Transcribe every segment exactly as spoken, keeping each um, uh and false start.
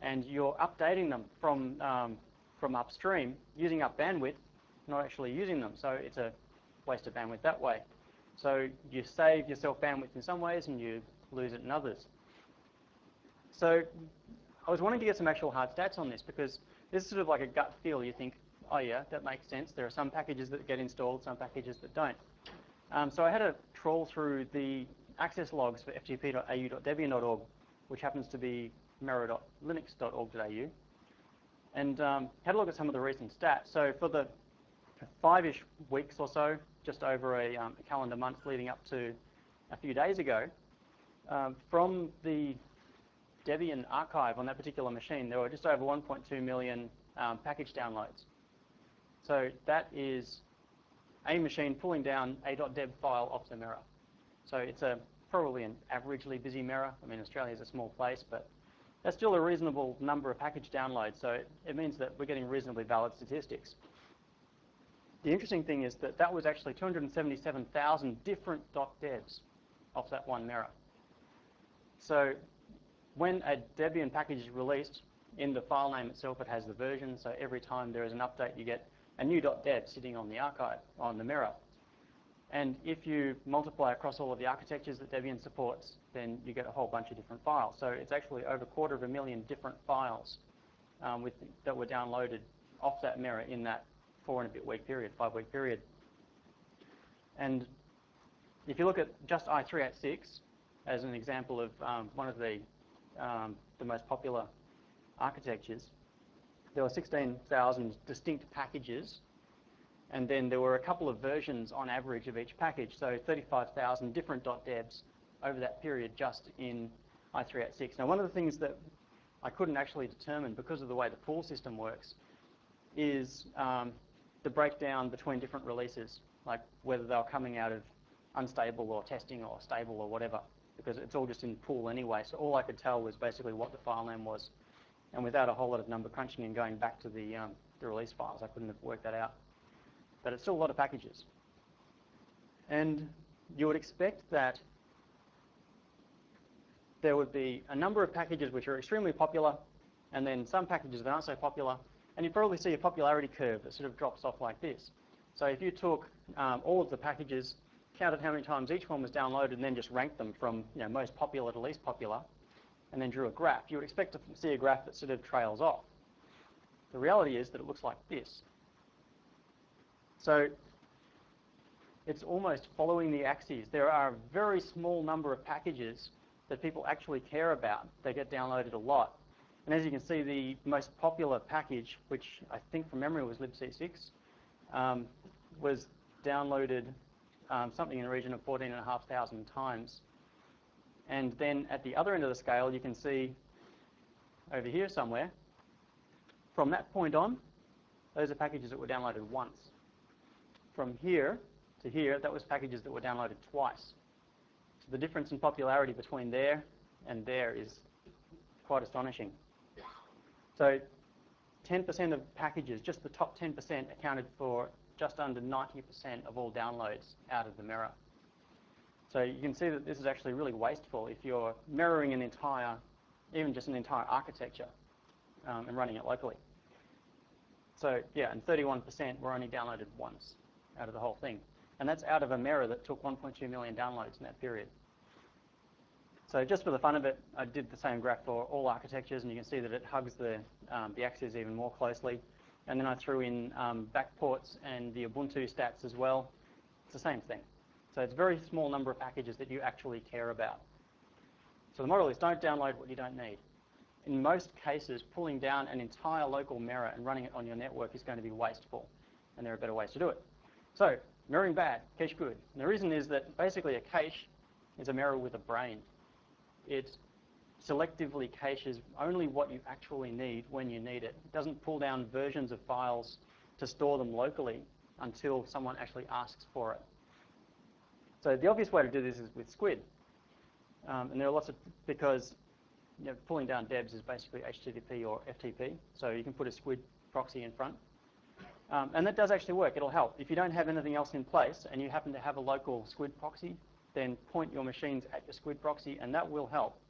and you're updating them from, um, from upstream using up bandwidth, not actually using them. So it's a waste of bandwidth that way. So you save yourself bandwidth in some ways and you lose it in others. So I was wanting to get some actual hard stats on this because this is sort of like a gut feel. You think, oh yeah, that makes sense. There are some packages that get installed, some packages that don't. Um, so I had a trawl through the access logs for f t p dot a u dot debian dot org, which happens to be mera dot linux dot org dot a u, and um, had a look at some of the recent stats. So for the five-ish weeks or so, just over a, um, a calendar month leading up to a few days ago, um, from the Debian archive on that particular machine, there were just over one point two million um, package downloads. So that is a machine pulling down a .deb file off the Mera. So it's a probably an averagely busy Mera. I mean, Australia is a small place, but that's still a reasonable number of package downloads. So it, it means that we're getting reasonably valid statistics. The interesting thing is that that was actually two hundred seventy-seven thousand different .debs off that one Mera. So when a Debian package is released, in the file name itself, it has the version. So every time there is an update, you get a new .deb sitting on the archive, on the Mera. And if you multiply across all of the architectures that Debian supports, then you get a whole bunch of different files. So it's actually over a quarter of a million different files um, with, that were downloaded off that Mera in that four and a bit week period, five week period. And if you look at just i three eighty-six as an example of um, one of the, um, the most popular architectures, there were sixteen thousand distinct packages, and then there were a couple of versions on average of each package, so thirty-five thousand different .debs over that period just in i three eighty-six. Now, one of the things that I couldn't actually determine because of the way the pool system works is um, the breakdown between different releases, like whether they were coming out of unstable or testing or stable or whatever, because it's all just in pool anyway. So all I could tell was basically what the file name was. And without a whole lot of number crunching and going back to the, um, the release files, I couldn't have worked that out. But it's still a lot of packages. And you would expect that there would be a number of packages which are extremely popular, and then some packages that aren't so popular. And you probably see a popularity curve that sort of drops off like this. So if you took um, all of the packages, counted how many times each one was downloaded, and then just ranked them from you know, most popular to least popular, and then drew a graph, you would expect to see a graph that sort of trails off. The reality is that it looks like this. So it's almost following the axes. There are a very small number of packages that people actually care about. They get downloaded a lot. And as you can see, the most popular package, which I think from memory was libc six, um, was downloaded um, something in the region of fourteen and a half thousand times. And then at the other end of the scale, you can see over here somewhere, from that point on, those are packages that were downloaded once. From here to here, that was packages that were downloaded twice. So the difference in popularity between there and there is quite astonishing. So ten percent of packages, just the top ten percent, accounted for just under ninety percent of all downloads out of the Mera. So you can see that this is actually really wasteful if you're mirroring an entire, even just an entire architecture um, and running it locally. So yeah, and thirty-one percent were only downloaded once out of the whole thing. And that's out of a Mera that took one point two million downloads in that period. So just for the fun of it, I did the same graph for all architectures, and you can see that it hugs the, um, the axes even more closely. And then I threw in um, backports and the Ubuntu stats as well. It's the same thing. So it's a very small number of packages that you actually care about. So the model is don't download what you don't need. In most cases, pulling down an entire local Mera and running it on your network is going to be wasteful, and there are better ways to do it. So mirroring bad, cache good. And the reason is that basically a cache is a Mera with a brain. It selectively caches only what you actually need when you need it. It doesn't pull down versions of files to store them locally until someone actually asks for it. So the obvious way to do this is with Squid. Um, and there are lots of, because you know, pulling down debs is basically H T T P or F T P. So you can put a Squid proxy in front. Um, and that does actually work. It'll help. If you don't have anything else in place and you happen to have a local Squid proxy, then point your machines at your Squid proxy, and that will help.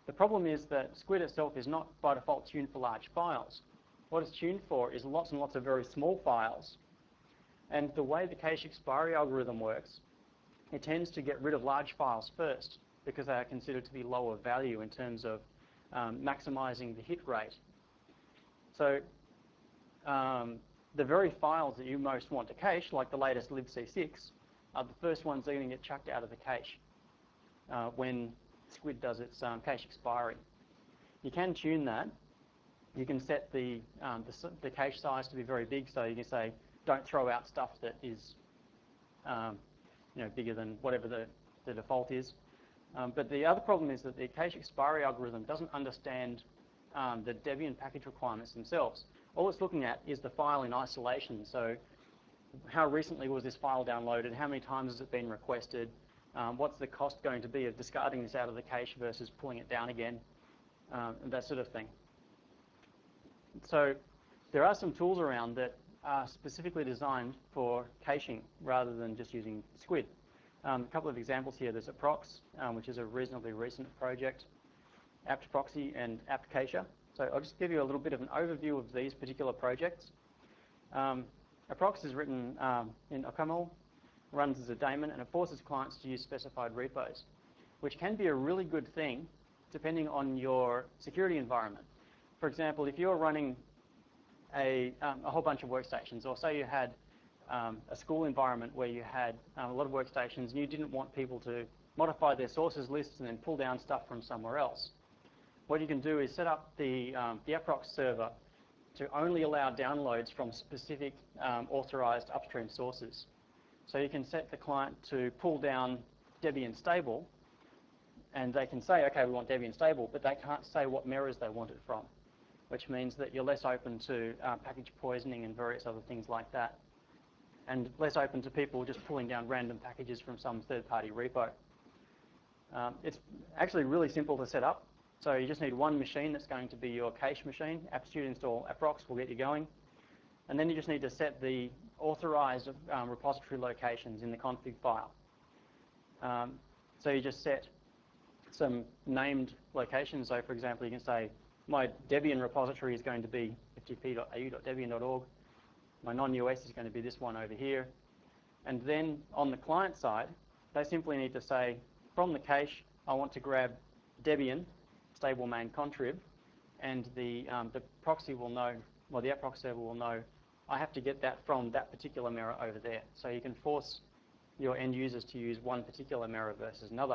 The problem is that Squid itself is not by default tuned for large files. What it's tuned for is lots and lots of very small files. And the way the cache expiry algorithm works, it tends to get rid of large files first because they are considered to be lower value in terms of um, maximizing the hit rate. So um, the very files that you most want to cache, like the latest libc six, are the first ones that are going to get chucked out of the cache uh, when Squid does its um, cache expiry. You can tune that. You can set the, um, the, the cache size to be very big, so you can say, don't throw out stuff that is um, you know, bigger than whatever the, the default is. Um, but the other problem is that the cache expiry algorithm doesn't understand um, the Debian package requirements themselves. All it's looking at is the file in isolation. So how recently was this file downloaded? How many times has it been requested? Um, what's the cost going to be of discarding this out of the cache versus pulling it down again? Um, and that sort of thing. So there are some tools around that are specifically designed for caching rather than just using Squid. Um, a couple of examples here. There's Aprox, um, which is a reasonably recent project, apt-proxy, and apt-cacher. So I'll just give you a little bit of an overview of these particular projects. Um, Aprox is written um, in OCaml, runs as a daemon, and it forces clients to use specified repos, which can be a really good thing depending on your security environment. For example, if you're running a, um, a whole bunch of workstations, or say you had um, a school environment where you had um, a lot of workstations and you didn't want people to modify their sources lists and then pull down stuff from somewhere else, what you can do is set up the, um, the Aprox server to only allow downloads from specific um, authorized upstream sources. So you can set the client to pull down Debian stable, and they can say, okay, we want Debian stable, but they can't say what mirrors they want it from, which means that you're less open to uh, package poisoning and various other things like that, and less open to people just pulling down random packages from some third-party repo. Um, it's actually really simple to set up. So you just need one machine that's going to be your cache machine. apt-suite install Aprox will get you going. And then you just need to set the authorized um, repository locations in the config file. Um, so you just set some named locations. So for example, you can say, my Debian repository is going to be f t p dot a u dot debian dot org. My non-U S is going to be this one over here. And then on the client side, they simply need to say, from the cache, I want to grab Debian, stable main contrib, and the, um, the proxy will know, well, the Aprox server will know, I have to get that from that particular mirror over there. So you can force your end users to use one particular mirror versus another.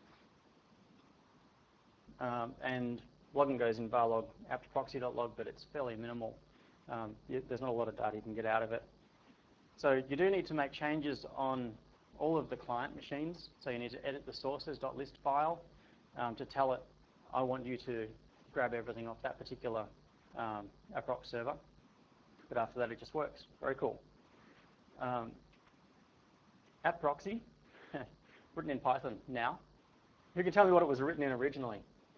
Um, and logging goes in varlog apt-proxy.log, but it's fairly minimal. Um, you, there's not a lot of data you can get out of it. So you do need to make changes on all of the client machines. So you need to edit the sources.list file um, to tell it, I want you to grab everything off that particular um, Aprox server. But after that, it just works. Very cool. Um, apt-proxy, written in Python now. Who can tell me what it was written in originally?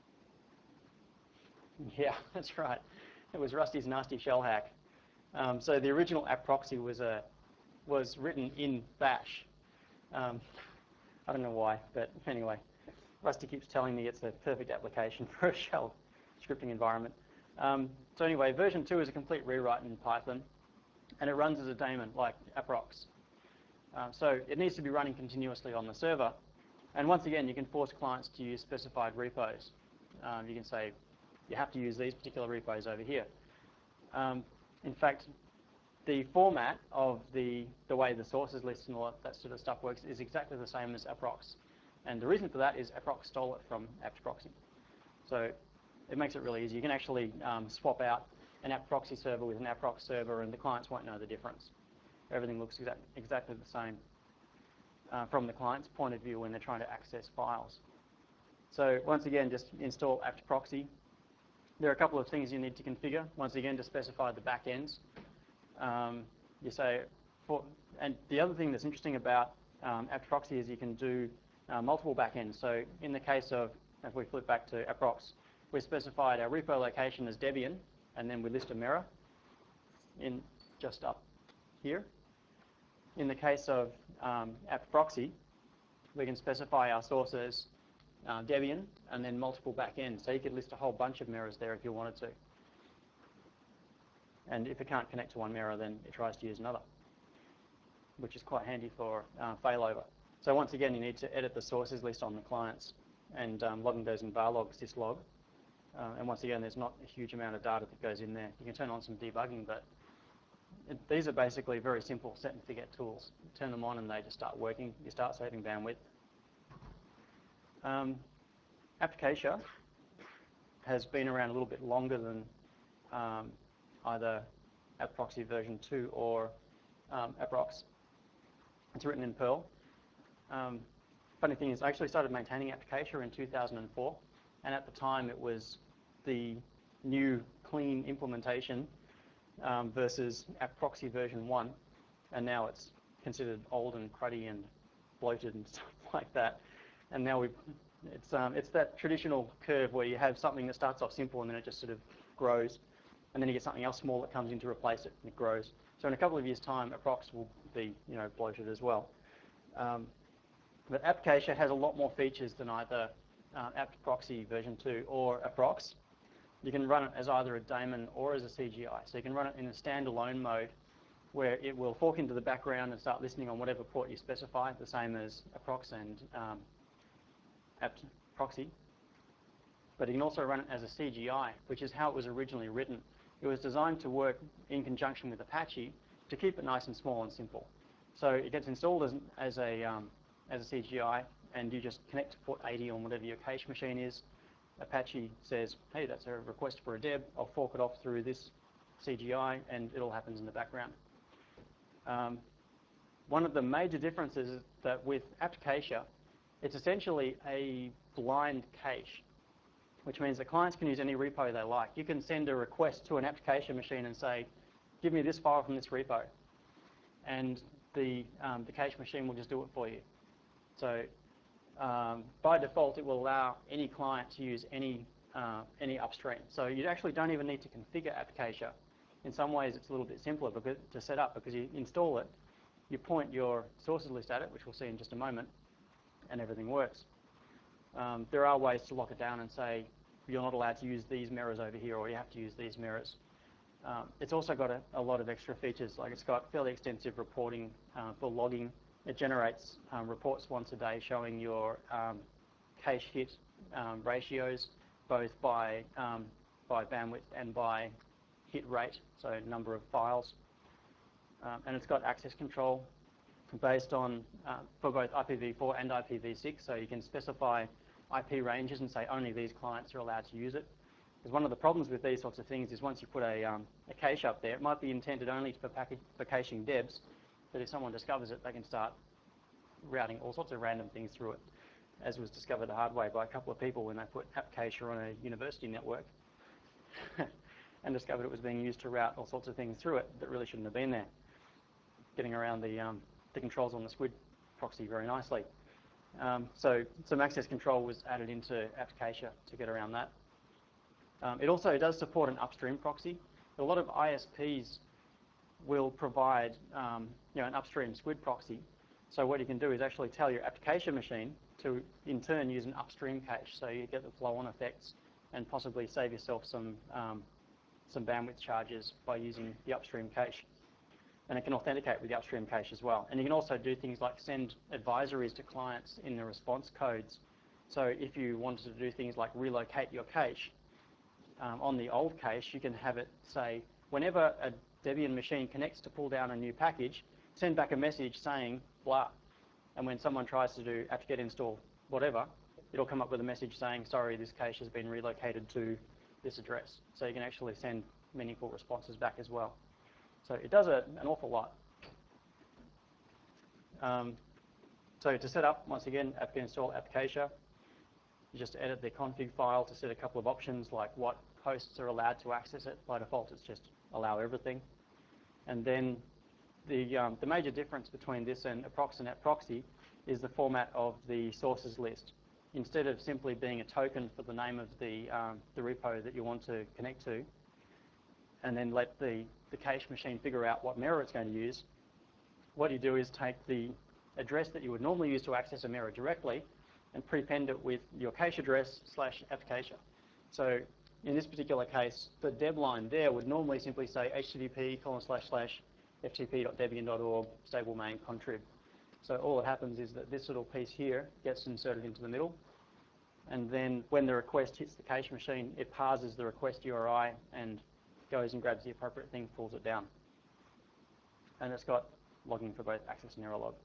Yeah, that's right. It was Rusty's nasty shell hack. Um, so the original apt-proxy was a was written in Bash. Um, I don't know why, but anyway, Rusty keeps telling me it's a perfect application for a shell scripting environment. Um, so anyway, version two is a complete rewrite in Python, and it runs as a daemon like Aprox. Uh, so it needs to be running continuously on the server. And once again, you can force clients to use specified repos. Um, you can say, you have to use these particular repos over here. Um, in fact, the format of the, the way the sources list and all that, that sort of stuff works is exactly the same as Aprox. And the reason for that is Aprox stole it from apt-proxy. So it makes it really easy. You can actually um, swap out an apt-proxy server with an Aprox server, and the clients won't know the difference. Everything looks exact, exactly the same uh, from the client's point of view when they're trying to access files. So once again, just install apt-proxy. There are a couple of things you need to configure. Once again, to specify the backends. Um, you say, for, and the other thing that's interesting about um, apt-proxy is you can do uh, multiple backends. So in the case of, if we flip back to Aprox, we specified our repo location as Debian, and then we list a mirror in just up here. In the case of um, apt-proxy, we can specify our sources uh, Debian and then multiple backends. So you could list a whole bunch of mirrors there if you wanted to. And if it can't connect to one mirror, then it tries to use another, which is quite handy for uh, failover. So once again, you need to edit the sources list on the clients, and um, logging goes in varlog syslog. Uh, and once again, there's not a huge amount of data that goes in there. You can turn on some debugging, but it, these are basically very simple set and forget tools. You turn them on and they just start working. You start saving bandwidth. Um, Applicatia has been around a little bit longer than um, either AppProxy version two or um, Approx. It's written in Perl. Um, funny thing is, I actually started maintaining Applicatia in two thousand four, and at the time it was the new clean implementation um, versus AppProxy version one, and now it's considered old and cruddy and bloated and stuff like that. And now we've, it's um, it's that traditional curve where you have something that starts off simple and then it just sort of grows, and then you get something else small that comes in to replace it and it grows. So in a couple of years' time, Approx will be, you know, bloated as well. Um, but Applicatia has a lot more features than either uh, AppProxy version two or Approx. You can run it as either a daemon or as a C G I. So you can run it in a standalone mode where it will fork into the background and start listening on whatever port you specify, the same as Approx and um, AppProxy. But you can also run it as a C G I, which is how it was originally written. It was designed to work in conjunction with Apache to keep it nice and small and simple. So it gets installed as, as, a, um, as a C G I, and you just connect to port eighty on whatever your cache machine is. Apache says, hey, that's a request for a deb. I'll fork it off through this C G I, and it all happens in the background. Um, one of the major differences is that with Applicatia, it's essentially a blind cache, which means that clients can use any repo they like. You can send a request to an Applicatia machine and say, give me this file from this repo. And the, um, the cache machine will just do it for you. So um, by default, it will allow any client to use any, uh, any upstream. So you actually don't even need to configure Applicatia. In some ways, it's a little bit simpler because, to set up, because you install it, you point your sources list at it, which we'll see in just a moment, and everything works. Um, there are ways to lock it down and say, you're not allowed to use these mirrors over here, or you have to use these mirrors. Um, it's also got a, a lot of extra features, like it's got fairly extensive reporting uh, for logging. It generates um, reports once a day showing your um, cache hit um, ratios, both by, um, by bandwidth and by hit rate, so number of files. Um, and it's got access control based on, uh, for both I P v four and I P v six, so you can specify I P ranges and say only these clients are allowed to use it. Because one of the problems with these sorts of things is once you put a, um, a cache up there, it might be intended only for, for caching debs, but if someone discovers it, they can start routing all sorts of random things through it, as was discovered the hard way by a couple of people when they put Applicatia on a university network and discovered it was being used to route all sorts of things through it that really shouldn't have been there, getting around the, um, the controls on the Squid proxy very nicely. Um, so some access control was added into Applicatia to get around that. Um, it also does support an upstream proxy. A lot of I S Ps will provide um, you know, an upstream Squid proxy. So what you can do is actually tell your Applicatia machine to, in turn, use an upstream cache. So you get the flow-on effects and possibly save yourself some, um, some bandwidth charges by using the upstream cache. And it can authenticate with the upstream cache as well. And you can also do things like send advisories to clients in the response codes. So if you wanted to do things like relocate your cache, um, on the old cache, you can have it say, whenever a Debian machine connects to pull down a new package, send back a message saying blah. And when someone tries to do apt-get install whatever, it'll come up with a message saying, sorry, this cache has been relocated to this address. So you can actually send meaningful responses back as well. So it does a, an awful lot. Um, so to set up, once again, apt-get install Applicatia, you just edit the config file to set a couple of options like what hosts are allowed to access it. By default, it's just allow everything. And then the, um, the major difference between this and Approx and AppProxy is the format of the sources list. Instead of simply being a token for the name of the, um, the repo that you want to connect to, and then let the, the cache machine figure out what mirror it's going to use, what you do is take the address that you would normally use to access a mirror directly and prepend it with your cache address slash application. So in this particular case, the deb line there would normally simply say http colon slash slash ftp.debian.org stable main contrib. So all that happens is that this little piece here gets inserted into the middle, and then when the request hits the cache machine, it parses the request U R I and goes and grabs the appropriate thing, pulls it down. And it's got logging for both access and error log.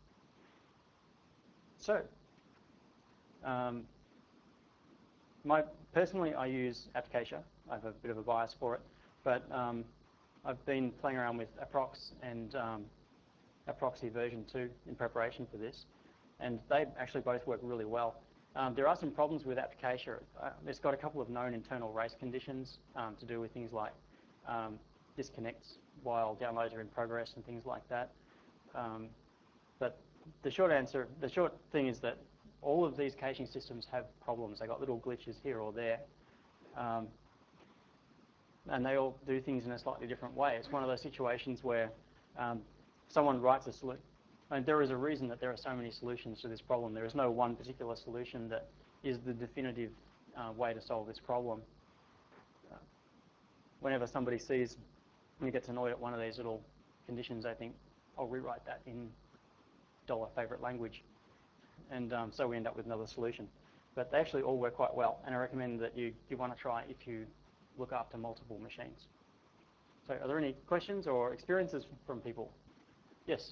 So, um, my personally, I use Applicatia. I have a bit of a bias for it, but um, I've been playing around with Aprox and um, Aproxy version two in preparation for this, and they actually both work really well. Um, there are some problems with Applicatia. Uh, it's got a couple of known internal race conditions um, to do with things like um, disconnects while downloads are in progress and things like that. Um, but the short answer, the short thing is that all of these caching systems have problems. They got little glitches here or there. Um, and they all do things in a slightly different way. It's one of those situations where um, someone writes a solution. And there is a reason that there are so many solutions to this problem. There is no one particular solution that is the definitive uh, way to solve this problem. Uh, whenever somebody sees, when he gets annoyed at one of these little conditions, they think, I'll rewrite that in dollar favorite language. And um, so we end up with another solution. But they actually all work quite well, and I recommend that you, you want to try if you look after multiple machines. So are there any questions or experiences from people? Yes?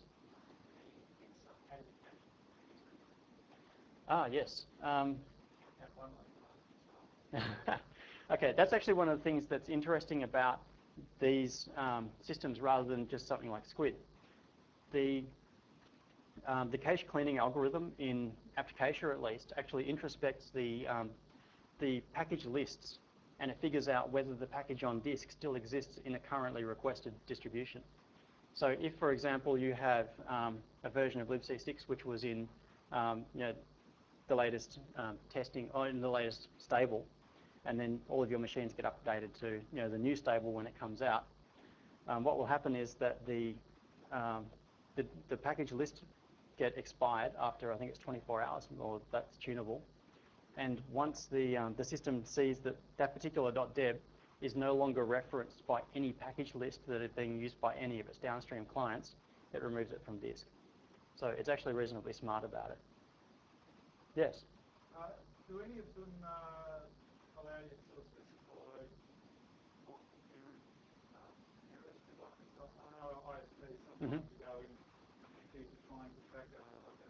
Ah, yes. Um, okay, that's actually one of the things that's interesting about these um, systems rather than just something like Squid. The, um, the cache cleaning algorithm in Applicatia, at least, actually introspects the, um, the package lists, and it figures out whether the package on disk still exists in a currently requested distribution. So if, for example, you have um, a version of libc six which was in um, you know, the latest um, testing, or in the latest stable, and then all of your machines get updated to you know, the new stable when it comes out, um, what will happen is that the, um, the, the package list get expired after, I think it's twenty-four hours, or that's tunable. And once the, um, the system sees that that particular .deb is no longer referenced by any package list that is being used by any of its downstream clients, it removes it from disk. So it's actually reasonably smart about it. Yes? Uh, do any of them uh, allow you to sort of specify what errors, um, errors to like stuff? I know I S P sometimes Mm-hmm. you go in and keep trying to track it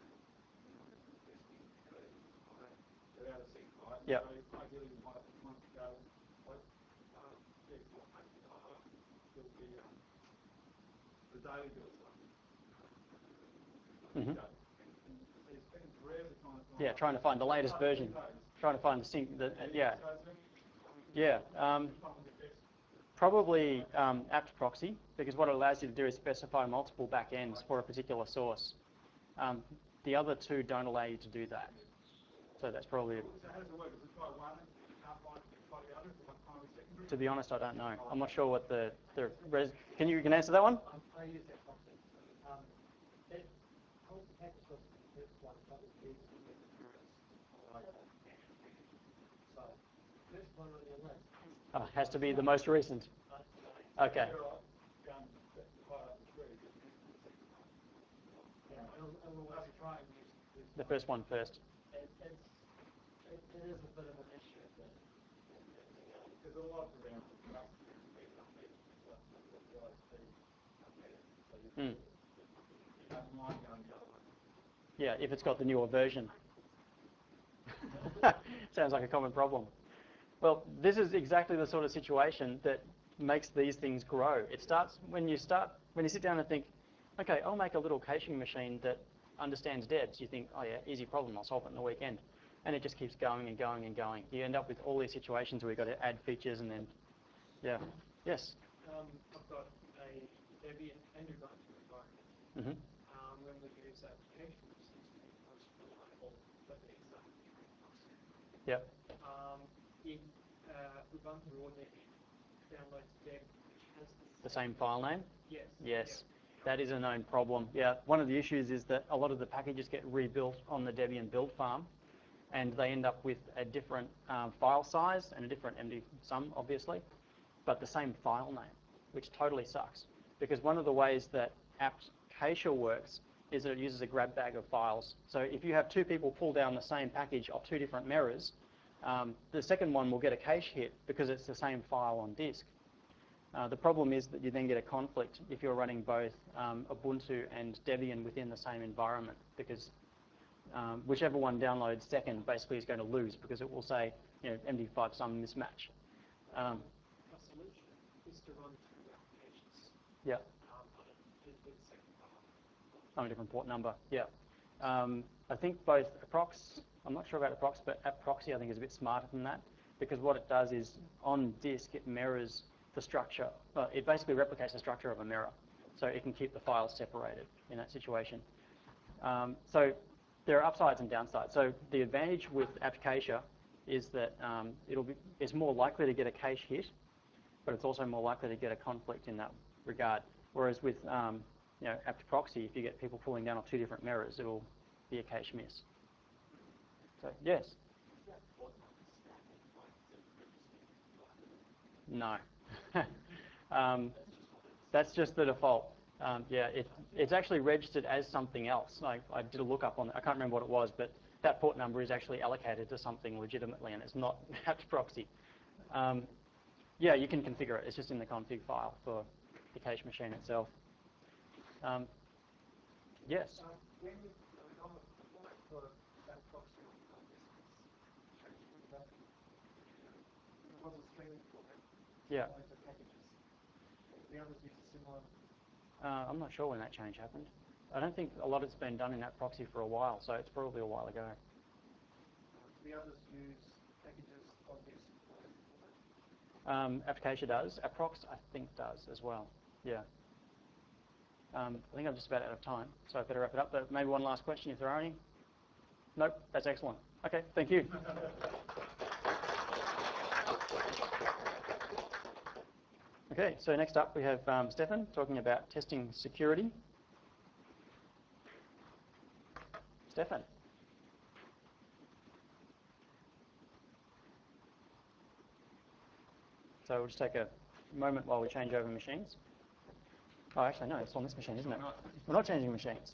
without a sync, right? Yeah. So ideally you might want to go like uh, yeah, what maybe uh, build the um, the daily build one. Mm-hmm. So you spend forever trying to find Yeah, trying to find the latest version. Trying to find the sync. The, uh, yeah. Yeah. Um, probably um, apt proxy, because what it allows you to do is specify multiple backends for a particular source. Um, the other two don't allow you to do that. So that's probably. So how does it work? Does it try one and you can't find it, try the other, like primary, secondary? To be honest, I don't know. I'm not sure what the the res. Can you can answer that one? I use that proxy. Um, it holds the package list for the first one, but it leaves the rest. So, first one on your list. Oh, has to be the most recent. Okay. Yeah, it'll, it'll always try and use the first The one. first one first. It, it's, it, it is a bit of an issue, but There's a lot around it. Mm. You don't mind going the other way. Yeah, if it's got the newer version. Sounds like a common problem. Well, this is exactly the sort of situation that makes these things grow. It starts when you start, when you sit down and think, okay, I'll make a little caching machine that understands debs. You think, oh yeah, easy problem, I'll solve it in the weekend. And it just keeps going and going and going. You end up with all these situations where you've got to add features and then, yeah. Yes? Um, I've got a Debian and Ubuntu environment. Mm-hmm. Um, when we use application, which seems to be the most reliable, but it's um, Yep. um, if uh, Ubuntu or Debian downloads deb which has The the same file name? Yes. Yes. Yep. That is a known problem. Yeah, one of the issues is that a lot of the packages get rebuilt on the Debian build farm, and they end up with a different um, file size and a different M D sum, obviously, but the same file name, which totally sucks. Because one of the ways that Acacia works is that it uses a grab bag of files. So if you have two people pull down the same package of two different mirrors, um, the second one will get a cache hit because it's the same file on disk. Uh, the problem is that you then get a conflict if you're running both um, Ubuntu and Debian within the same environment, because um, whichever one downloads second basically is going to lose, because it will say, you know, M D five sum mismatch. Um, A solution is to run two applications yeah, um, on a, with the second file. on a different port number. Yeah, um, I think both Aprox, I'm not sure about Aprox, but Aproxy I think is a bit smarter than that, because what it does is on disk it mirrors the structure. Well, it basically replicates the structure of a mirror, so it can keep the files separated in that situation. Um, so there are upsides and downsides. So the advantage with Acacia is that um, it'll be it's more likely to get a cache hit, but it's also more likely to get a conflict in that regard. Whereas with um, you know, apt-proxy, if you get people pulling down off two different mirrors, it'll be a cache miss. So yes. No. um, that's just the default. Um, yeah, it, it's actually registered as something else. I, I did a lookup on it. I can't remember what it was, but that port number is actually allocated to something legitimately, and it's not apt-proxy. Um, yeah, you can configure it. It's just in the config file for the cache machine itself. Um, yes? Uh, when you, I mean, on the format for that proxy on this changing that, it was a streaming format. Yeah. Only for packages. The others use a similar. Uh, I'm not sure when that change happened. I don't think a lot has been done in that proxy for a while, so it's probably a while ago. Uh, the others use packages on this format. Um, Acacia does. Aprox, I think, does as well. Yeah. Um, I think I'm just about out of time, so I better wrap it up. But maybe one last question, if there are any. Nope, that's excellent. Okay, thank you. Okay, so next up we have um, Stefan talking about testing security. Stefan. So we'll just take a moment while we change over machines. Oh, actually, no, it's on this machine, isn't it? We're not changing machines.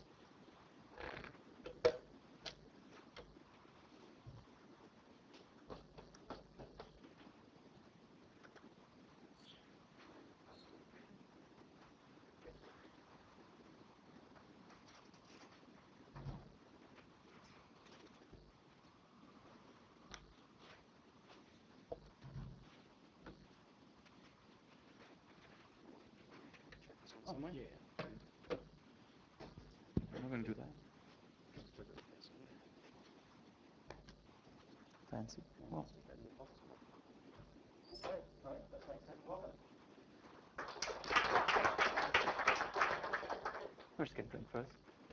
Oh, yeah. I'm not going to do that. Fancy. Well. Let's just get a drink first.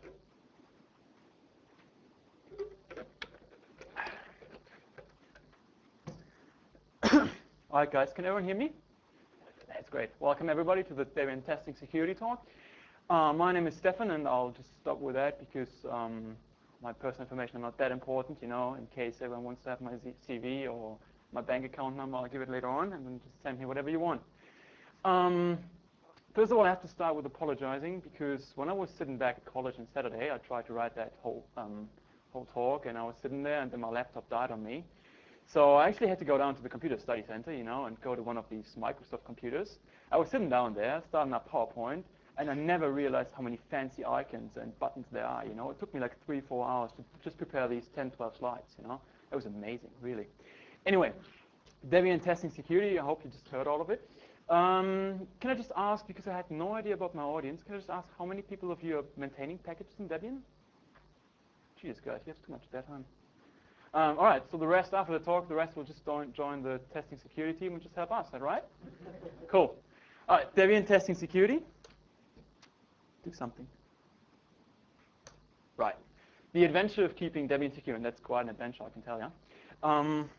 All right, guys, can everyone hear me? That's great. Welcome, everybody, to the Debian Testing Security Talk. Uh, my name is Stefan, and I'll just stop with that because um, my personal information is not that important, you know, in case everyone wants to have my C V or my bank account number, I'll give it later on, and then just send me whatever you want. Um, first of all, I have to start with apologizing because when I was sitting back at college on Saturday, I tried to write that whole, um, whole talk, and I was sitting there, and then my laptop died on me. So I actually had to go down to the computer study center, you know, and go to one of these Microsoft computers. I was sitting down there, starting up PowerPoint, and I never realized how many fancy icons and buttons there are, you know. It took me like three, four hours to just prepare these ten, twelve slides, you know. It was amazing, really. Anyway, Debian Testing Security, I hope you just heard all of it. Um, can I just ask, because I had no idea about my audience, can I just ask how many people of you are maintaining packages in Debian? Jesus, guys, you have too much dead time. Um, all right, so the rest, after the talk, the rest will just join, join the testing security team and just help us, is that right? Cool. All right, Debian Testing Security. Do something. Right. The adventure of keeping Debian secure, and that's quite an adventure, I can tell you. Um,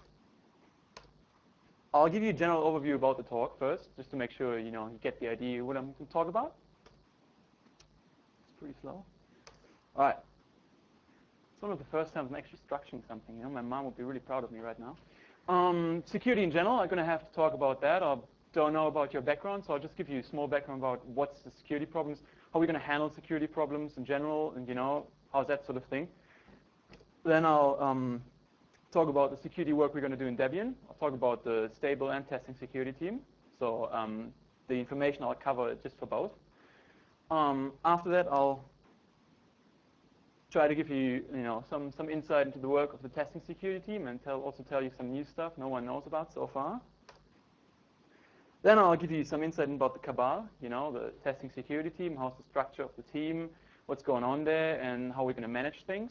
I'll give you a general overview about the talk first, just to make sure you know you get the idea of what I'm going to talk about. It's pretty slow. All right. one of the first times I'm actually structuring something. You know, my mom would be really proud of me right now. Um, security in general, I'm going to have to talk about that. I don't know about your background, so I'll just give you a small background about what's the security problems, how we're going to handle security problems in general, and you know, how's that sort of thing. Then I'll um, talk about the security work we're going to do in Debian. I'll talk about the stable and testing security team. So um, the information I'll cover just for both. Um, after that, I'll try to give you, you know, some some insight into the work of the testing security team, and tell also tell you some new stuff no one knows about so far. Then I'll give you some insight about the cabal, you know, the testing security team, how's the structure of the team, what's going on there, and how we're going to manage things.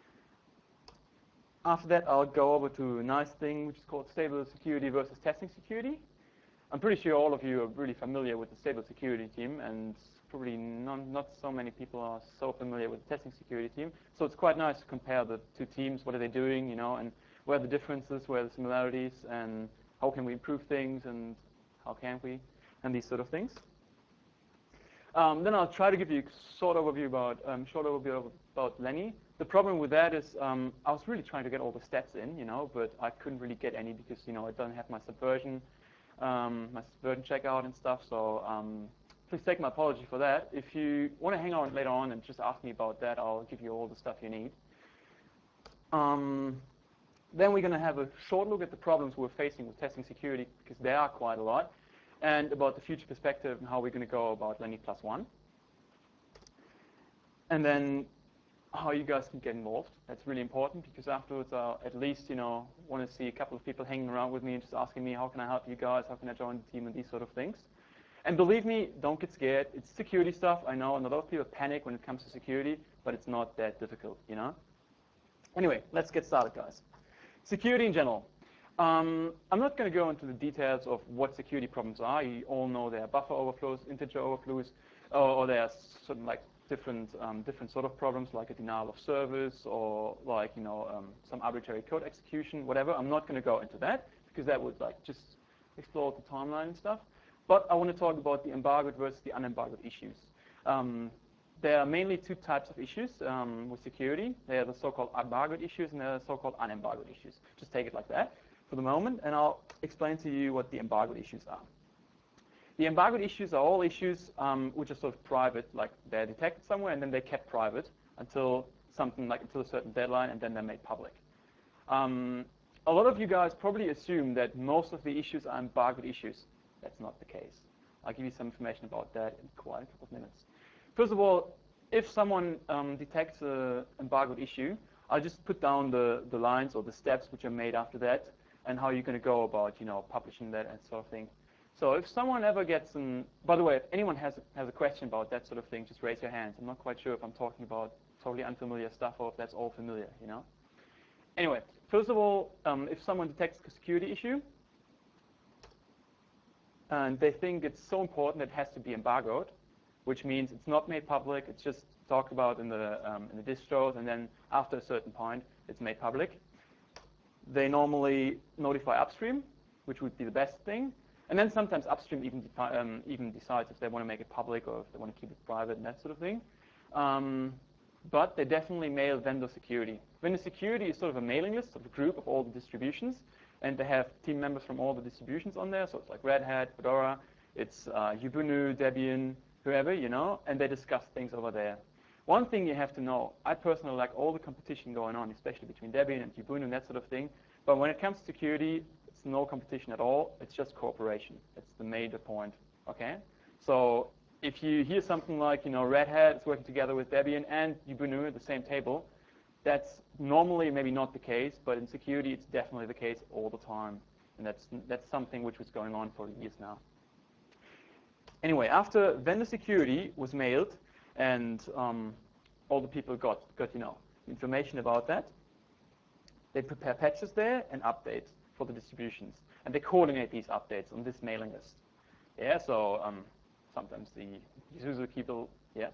After that, I'll go over to a nice thing which is called stable security versus testing security. I'm pretty sure all of you are really familiar with the stable security team, and probably not, not so many people are so familiar with the testing security team. So it's quite nice to compare the two teams, what are they doing, you know, and where are the differences, where are the similarities, and how can we improve things, and how can we, and these sort of things. Um, then I'll try to give you a short overview about, um, short overview about Lenny. The problem with that is um, I was really trying to get all the stats in, you know, but I couldn't really get any because, you know, I don't have my Subversion, um, my Subversion checkout and stuff. So um, please take my apology for that. If you want to hang on later on and just ask me about that, I'll give you all the stuff you need. Um, then we're going to have a short look at the problems we're facing with testing security, because there are quite a lot, and about the future perspective and how we're going to go about Lenny plus one. And then how you guys can get involved. That's really important, because afterwards I'll at least, you know, want to see a couple of people hanging around with me and just asking me, how can I help you guys? How can I join the team and these sort of things? And believe me, don't get scared. It's security stuff, I know, and a lot of people panic when it comes to security, but it's not that difficult, you know? Anyway, let's get started, guys. Security in general. Um, I'm not going to go into the details of what security problems are. You all know there are buffer overflows, integer overflows, or, or there are sort of like different um, different sort of problems, like a denial of service, or like, you know, um, some arbitrary code execution, whatever. I'm not going to go into that, because that would like just explore the timeline and stuff. But I want to talk about the embargoed versus the unembargoed issues. Um, there are mainly two types of issues um, with security. They are the so-called embargoed issues, and there are the so-called unembargoed issues. Just take it like that for the moment, and I'll explain to you what the embargoed issues are. The embargoed issues are all issues um, which are sort of private, like they're detected somewhere and then they're kept private until something like until a certain deadline, and then they're made public. Um, a lot of you guys probably assume that most of the issues are embargoed issues. That's not the case. I'll give you some information about that in quite a couple of minutes. First of all, if someone um, detects an embargoed issue, I'll just put down the, the lines or the steps which are made after that, and how you're going to go about, you know, publishing that and sort of thing. So if someone ever gets an, by the way, if anyone has a, has a question about that sort of thing, just raise your hands. I'm not quite sure if I'm talking about totally unfamiliar stuff or if that's all familiar, you know. Anyway, first of all, um, if someone detects a security issue, and they think it's so important it has to be embargoed, which means it's not made public, it's just talked about in the, um, in the distros, and then after a certain point, it's made public. They normally notify upstream, which would be the best thing. And then sometimes upstream even, um, even decides if they want to make it public or if they want to keep it private and that sort of thing. Um, but they definitely mail vendor security. Vendor security is sort of a mailing list of a group of all the distributions, and they have team members from all the distributions on there. So it's like Red Hat, Fedora, it's uh, Ubuntu, Debian, whoever, you know, and they discuss things over there. One thing you have to know, I personally like all the competition going on, especially between Debian and Ubuntu and that sort of thing. But when it comes to security, it's no competition at all. It's just cooperation. That's the major point, okay? So if you hear something like, you know, Red Hat is working together with Debian and Ubuntu at the same table, that's normally maybe not the case, but in security, it's definitely the case all the time. And that's, that's something which was going on for years now. Anyway, after vendor security was mailed, and um, all the people got, got, you know, information about that, they prepare patches there and updates for the distributions. And they coordinate these updates on this mailing list. Yeah, so um, sometimes the user people, yes?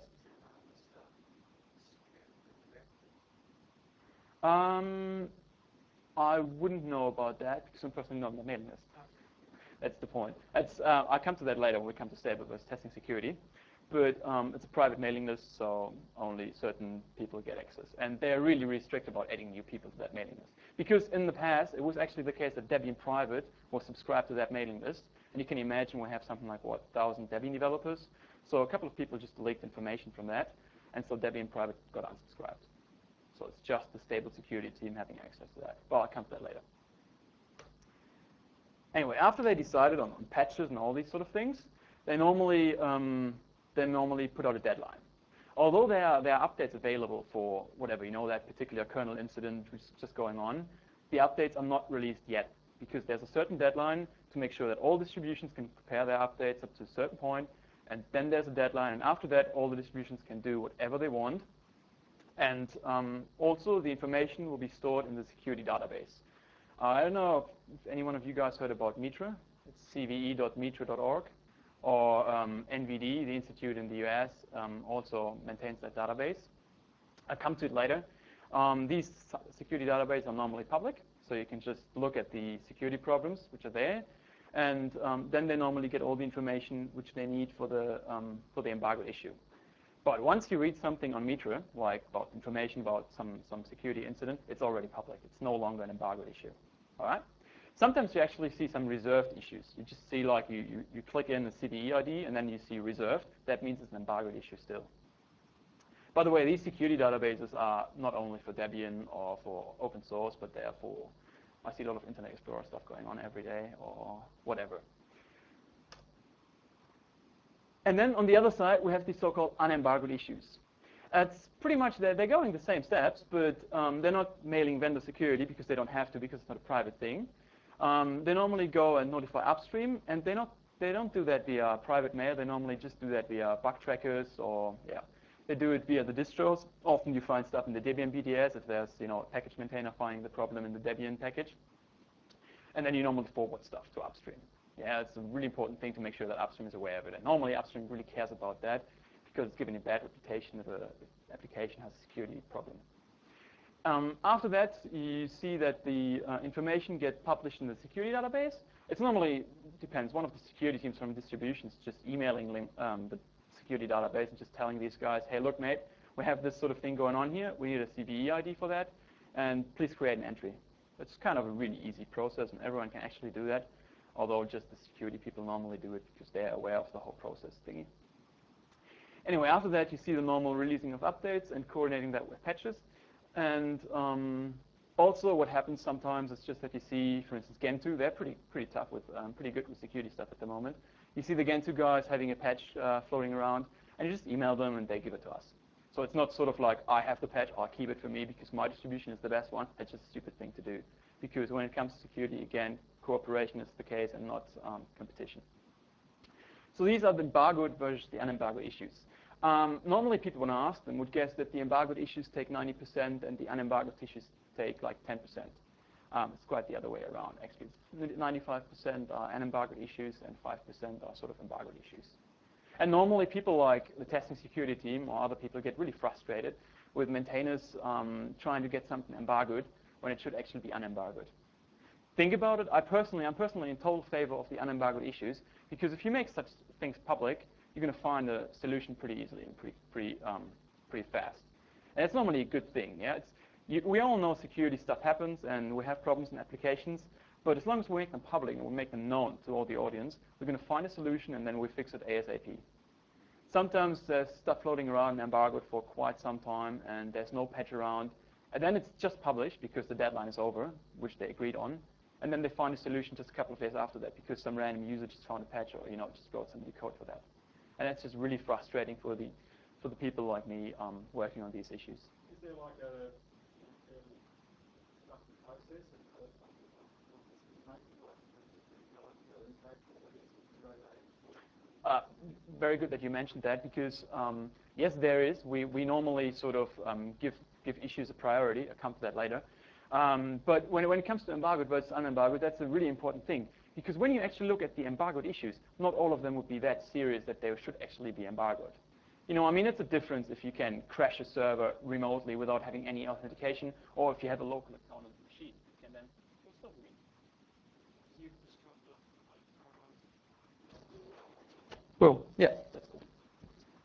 Um, I wouldn't know about that because I'm personally not on the mailing list. That's the point. That's, uh, I'll come to that later when we come to stable versus testing security. but um, it's a private mailing list, so only certain people get access. And they're really, really strict about adding new people to that mailing list. Because in the past, it was actually the case that Debian Private was subscribed to that mailing list. And you can imagine we have something like, what, one thousand Debian developers? So a couple of people just leaked information from that, and so Debian Private got unsubscribed. So it's just the stable security team having access to that. Well, I'll come to that later. Anyway, after they decided on, on patches and all these sort of things, they normally um, they normally put out a deadline. Although there are, there are updates available for whatever, you know, that particular kernel incident which is just going on, the updates are not released yet because there's a certain deadline to make sure that all distributions can prepare their updates up to a certain point, and then there's a deadline, and after that, all the distributions can do whatever they want. And um, also, the information will be stored in the security database. Uh, I don't know if any one of you guys heard about Mitra. It's c v e dot mitra dot org. Or um, N V D, the institute in the U S, um, also maintains that database. I'll come to it later. Um, these security databases are normally public, so you can just look at the security problems which are there, and um, then they normally get all the information which they need for the um, for the embargo issue. But once you read something on Mitra, like about information about some some security incident, it's already public. It's no longer an embargo issue. All right. Sometimes you actually see some reserved issues. You just see like you, you, you click in the C V E I D and then you see reserved. That means it's an embargoed issue still. By the way, these security databases are not only for Debian or for open source, but they are for, I see a lot of Internet Explorer stuff going on every day or whatever. And then on the other side, we have these so-called unembargoed issues. It's pretty much, they're, they're going the same steps, but um, they're not mailing vendor security because they don't have to, because it's not a private thing. Um, they normally go and notify upstream, and they not they don't do that via private mail. They normally just do that via bug trackers, or yeah, they do it via the distros. Often you find stuff in the Debian B D S if there's you know a package maintainer finding the problem in the Debian package, and then you normally forward stuff to upstream. Yeah, it's a really important thing to make sure that upstream is aware of it. And normally upstream really cares about that because it's given a bad reputation if the application has a security problem. Um, after that, you see that the uh, information gets published in the security database. It's normally, depends, one of the security teams from distributions just emailing um, the security database and just telling these guys, hey, look, mate, we have this sort of thing going on here. We need a C V E I D for that, and please create an entry. It's kind of a really easy process, and everyone can actually do that, although just the security people normally do it because they're aware of the whole process thingy. Anyway, after that, you see the normal releasing of updates and coordinating that with patches. And um, also what happens sometimes is just that you see, for instance, Gentoo, they're pretty pretty tough with, um, pretty good with security stuff at the moment. You see the Gentoo guys having a patch uh, floating around, and you just email them and they give it to us. So it's not sort of like, I have the patch, I'll keep it for me because my distribution is the best one. That's just a stupid thing to do. Because when it comes to security, again, cooperation is the case and not um, competition. So these are the embargoed versus the unembargoed issues. Um, normally people, when I ask them, would guess that the embargoed issues take ninety percent and the unembargoed issues take like ten percent. Um, it's quite the other way around, actually. ninety-five percent are unembargoed issues and five percent are sort of embargoed issues. And normally people like the testing security team or other people get really frustrated with maintainers um, trying to get something embargoed when it should actually be unembargoed. Think about it. I personally, I'm personally in total favor of the unembargoed issues because if you make such things public, you're going to find a solution pretty easily and pretty, pretty, um, pretty fast. And it's normally a good thing. Yeah, it's, you, we all know security stuff happens and we have problems in applications. But as long as we make them public and we make them known to all the audience, we're going to find a solution and then we fix it ASAP. Sometimes there's stuff floating around and embargoed for quite some time and there's no patch around. And then it's just published because the deadline is over, which they agreed on. And then they find a solution just a couple of days after that because some random user just found a patch or you know just wrote some new code for that. And that's just really frustrating for the for the people like me um, working on these issues. Is there like a fairly structured process and a Uh, very good that you mentioned that because um, yes, there is. We we normally sort of um, give give issues a priority. I'll come to that later. Um, but when when it comes to embargoed versus unembargoed, that's a really important thing because when you actually look at the embargoed issues, not all of them would be that serious that they should actually be embargoed. You know, I mean, it's a difference if you can crash a server remotely without having any authentication, or if you have a local account on the machine, you can then you'll still read. Well, yeah, that's cool.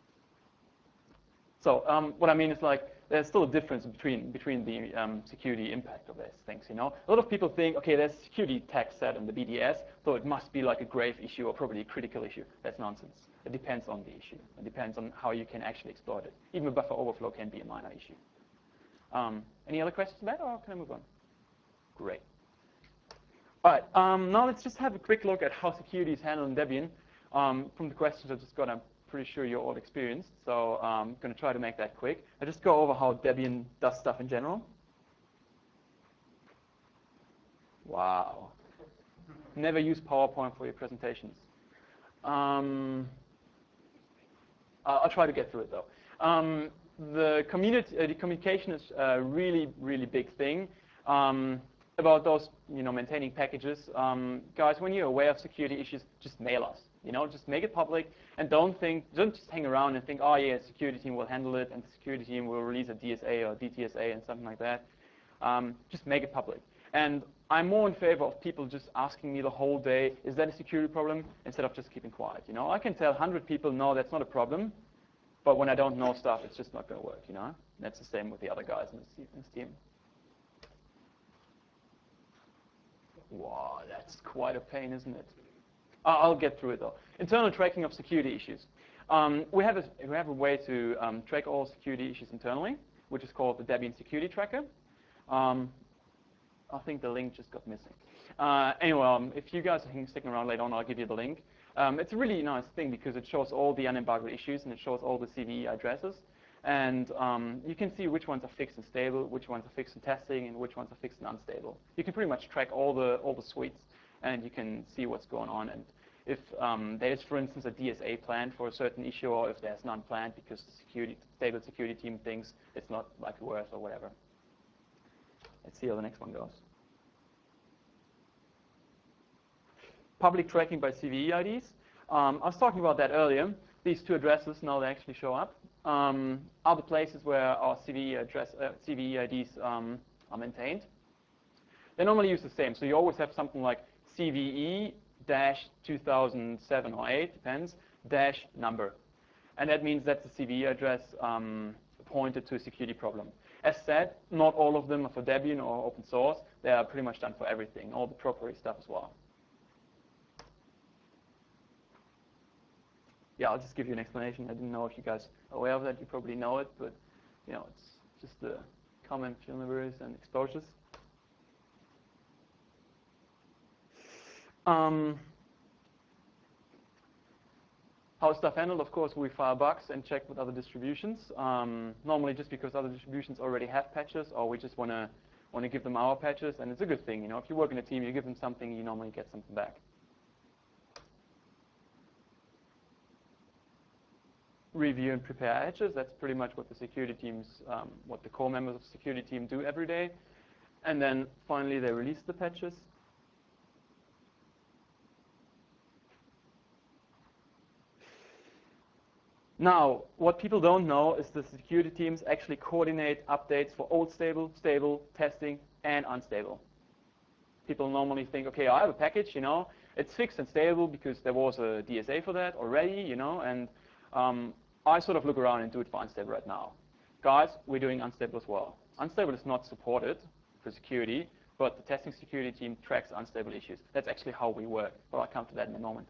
So um, what I mean is like there's still a difference between between the um, security impact of these things. You know, a lot of people think, okay, there's security tag set in the B D S, so it must be like a grave issue or probably a critical issue. That's nonsense. It depends on the issue. It depends on how you can actually exploit it. Even a buffer overflow can be a minor issue. Um, any other questions on that, or can I move on? Great. All right. Um, now let's just have a quick look at how security is handled in Debian. Um, from the questions I just got, I'm pretty sure you're all experienced, so I'm going to try to make that quick. I'll just go over how Debian does stuff in general. Wow. Never use PowerPoint for your presentations. Um, I'll, I'll try to get through it, though. Um, the, community, uh, the communication is a really, really big thing. Um, about those, you know, maintaining packages, um, guys, when you're aware of security issues, just mail us. You know, just make it public, and don't think, don't just hang around and think, oh yeah, the security team will handle it, and the security team will release a D S A or D T S A and something like that. Um, just make it public. And I'm more in favor of people just asking me the whole day, is that a security problem, instead of just keeping quiet. You know, I can tell one hundred people, no, that's not a problem, but when I don't know stuff, it's just not going to work. You know, that's the same with the other guys in this team. Wow, that's quite a pain, isn't it? I'll get through it though. Internal tracking of security issues. Um, we, have a, we have a way to um, track all security issues internally, which is called the Debian Security Tracker. Um, I think the link just got missing. Uh, anyway, um, if you guys are sticking around later on, I'll give you the link. Um, it's a really nice thing because it shows all the unembargoed issues and it shows all the C V E addresses. And um, you can see which ones are fixed and stable, which ones are fixed in testing, and which ones are fixed and unstable. You can pretty much track all the all the suites, and you can see what's going on. And if um, there is, for instance, a D S A planned for a certain issue, or if there's none planned because the security, stable security team thinks it's not like worth or whatever. Let's see how the next one goes. Public tracking by C V E I Ds. Um, I was talking about that earlier. These two addresses, now they actually show up, um, are the places where our C V E address, uh, C V E I Ds um, are maintained. They normally use the same, so you always have something like C V E dash two thousand seven or eight, depends, dash number. And that means that's the C V E address um, pointed to a security problem. As said, not all of them are for Debian or open source. They are pretty much done for everything, all the proprietary stuff as well. Yeah, I'll just give you an explanation. I didn't know if you guys are aware of that. You probably know it, but you know, it's just the common vulnerabilities and exposures. Um, how is stuff handled? Of course, we file bugs and check with other distributions. Um, normally, just because other distributions already have patches, or we just want to want to give them our patches, and it's a good thing. You know, if you work in a team, you give them something, you normally get something back. Review and prepare patches. That's pretty much what the security teams, um, what the core members of the security team do every day. And then finally, they release the patches. Now, what people don't know is the security teams actually coordinate updates for old stable, stable, testing, and unstable. People normally think, okay, I have a package, you know, it's fixed and stable because there was a D S A for that already, you know, and um, I sort of look around and do it for unstable right now. Guys, we're doing unstable as well. Unstable is not supported for security, but the testing security team tracks unstable issues. That's actually how we work, but I'll come to that in a moment.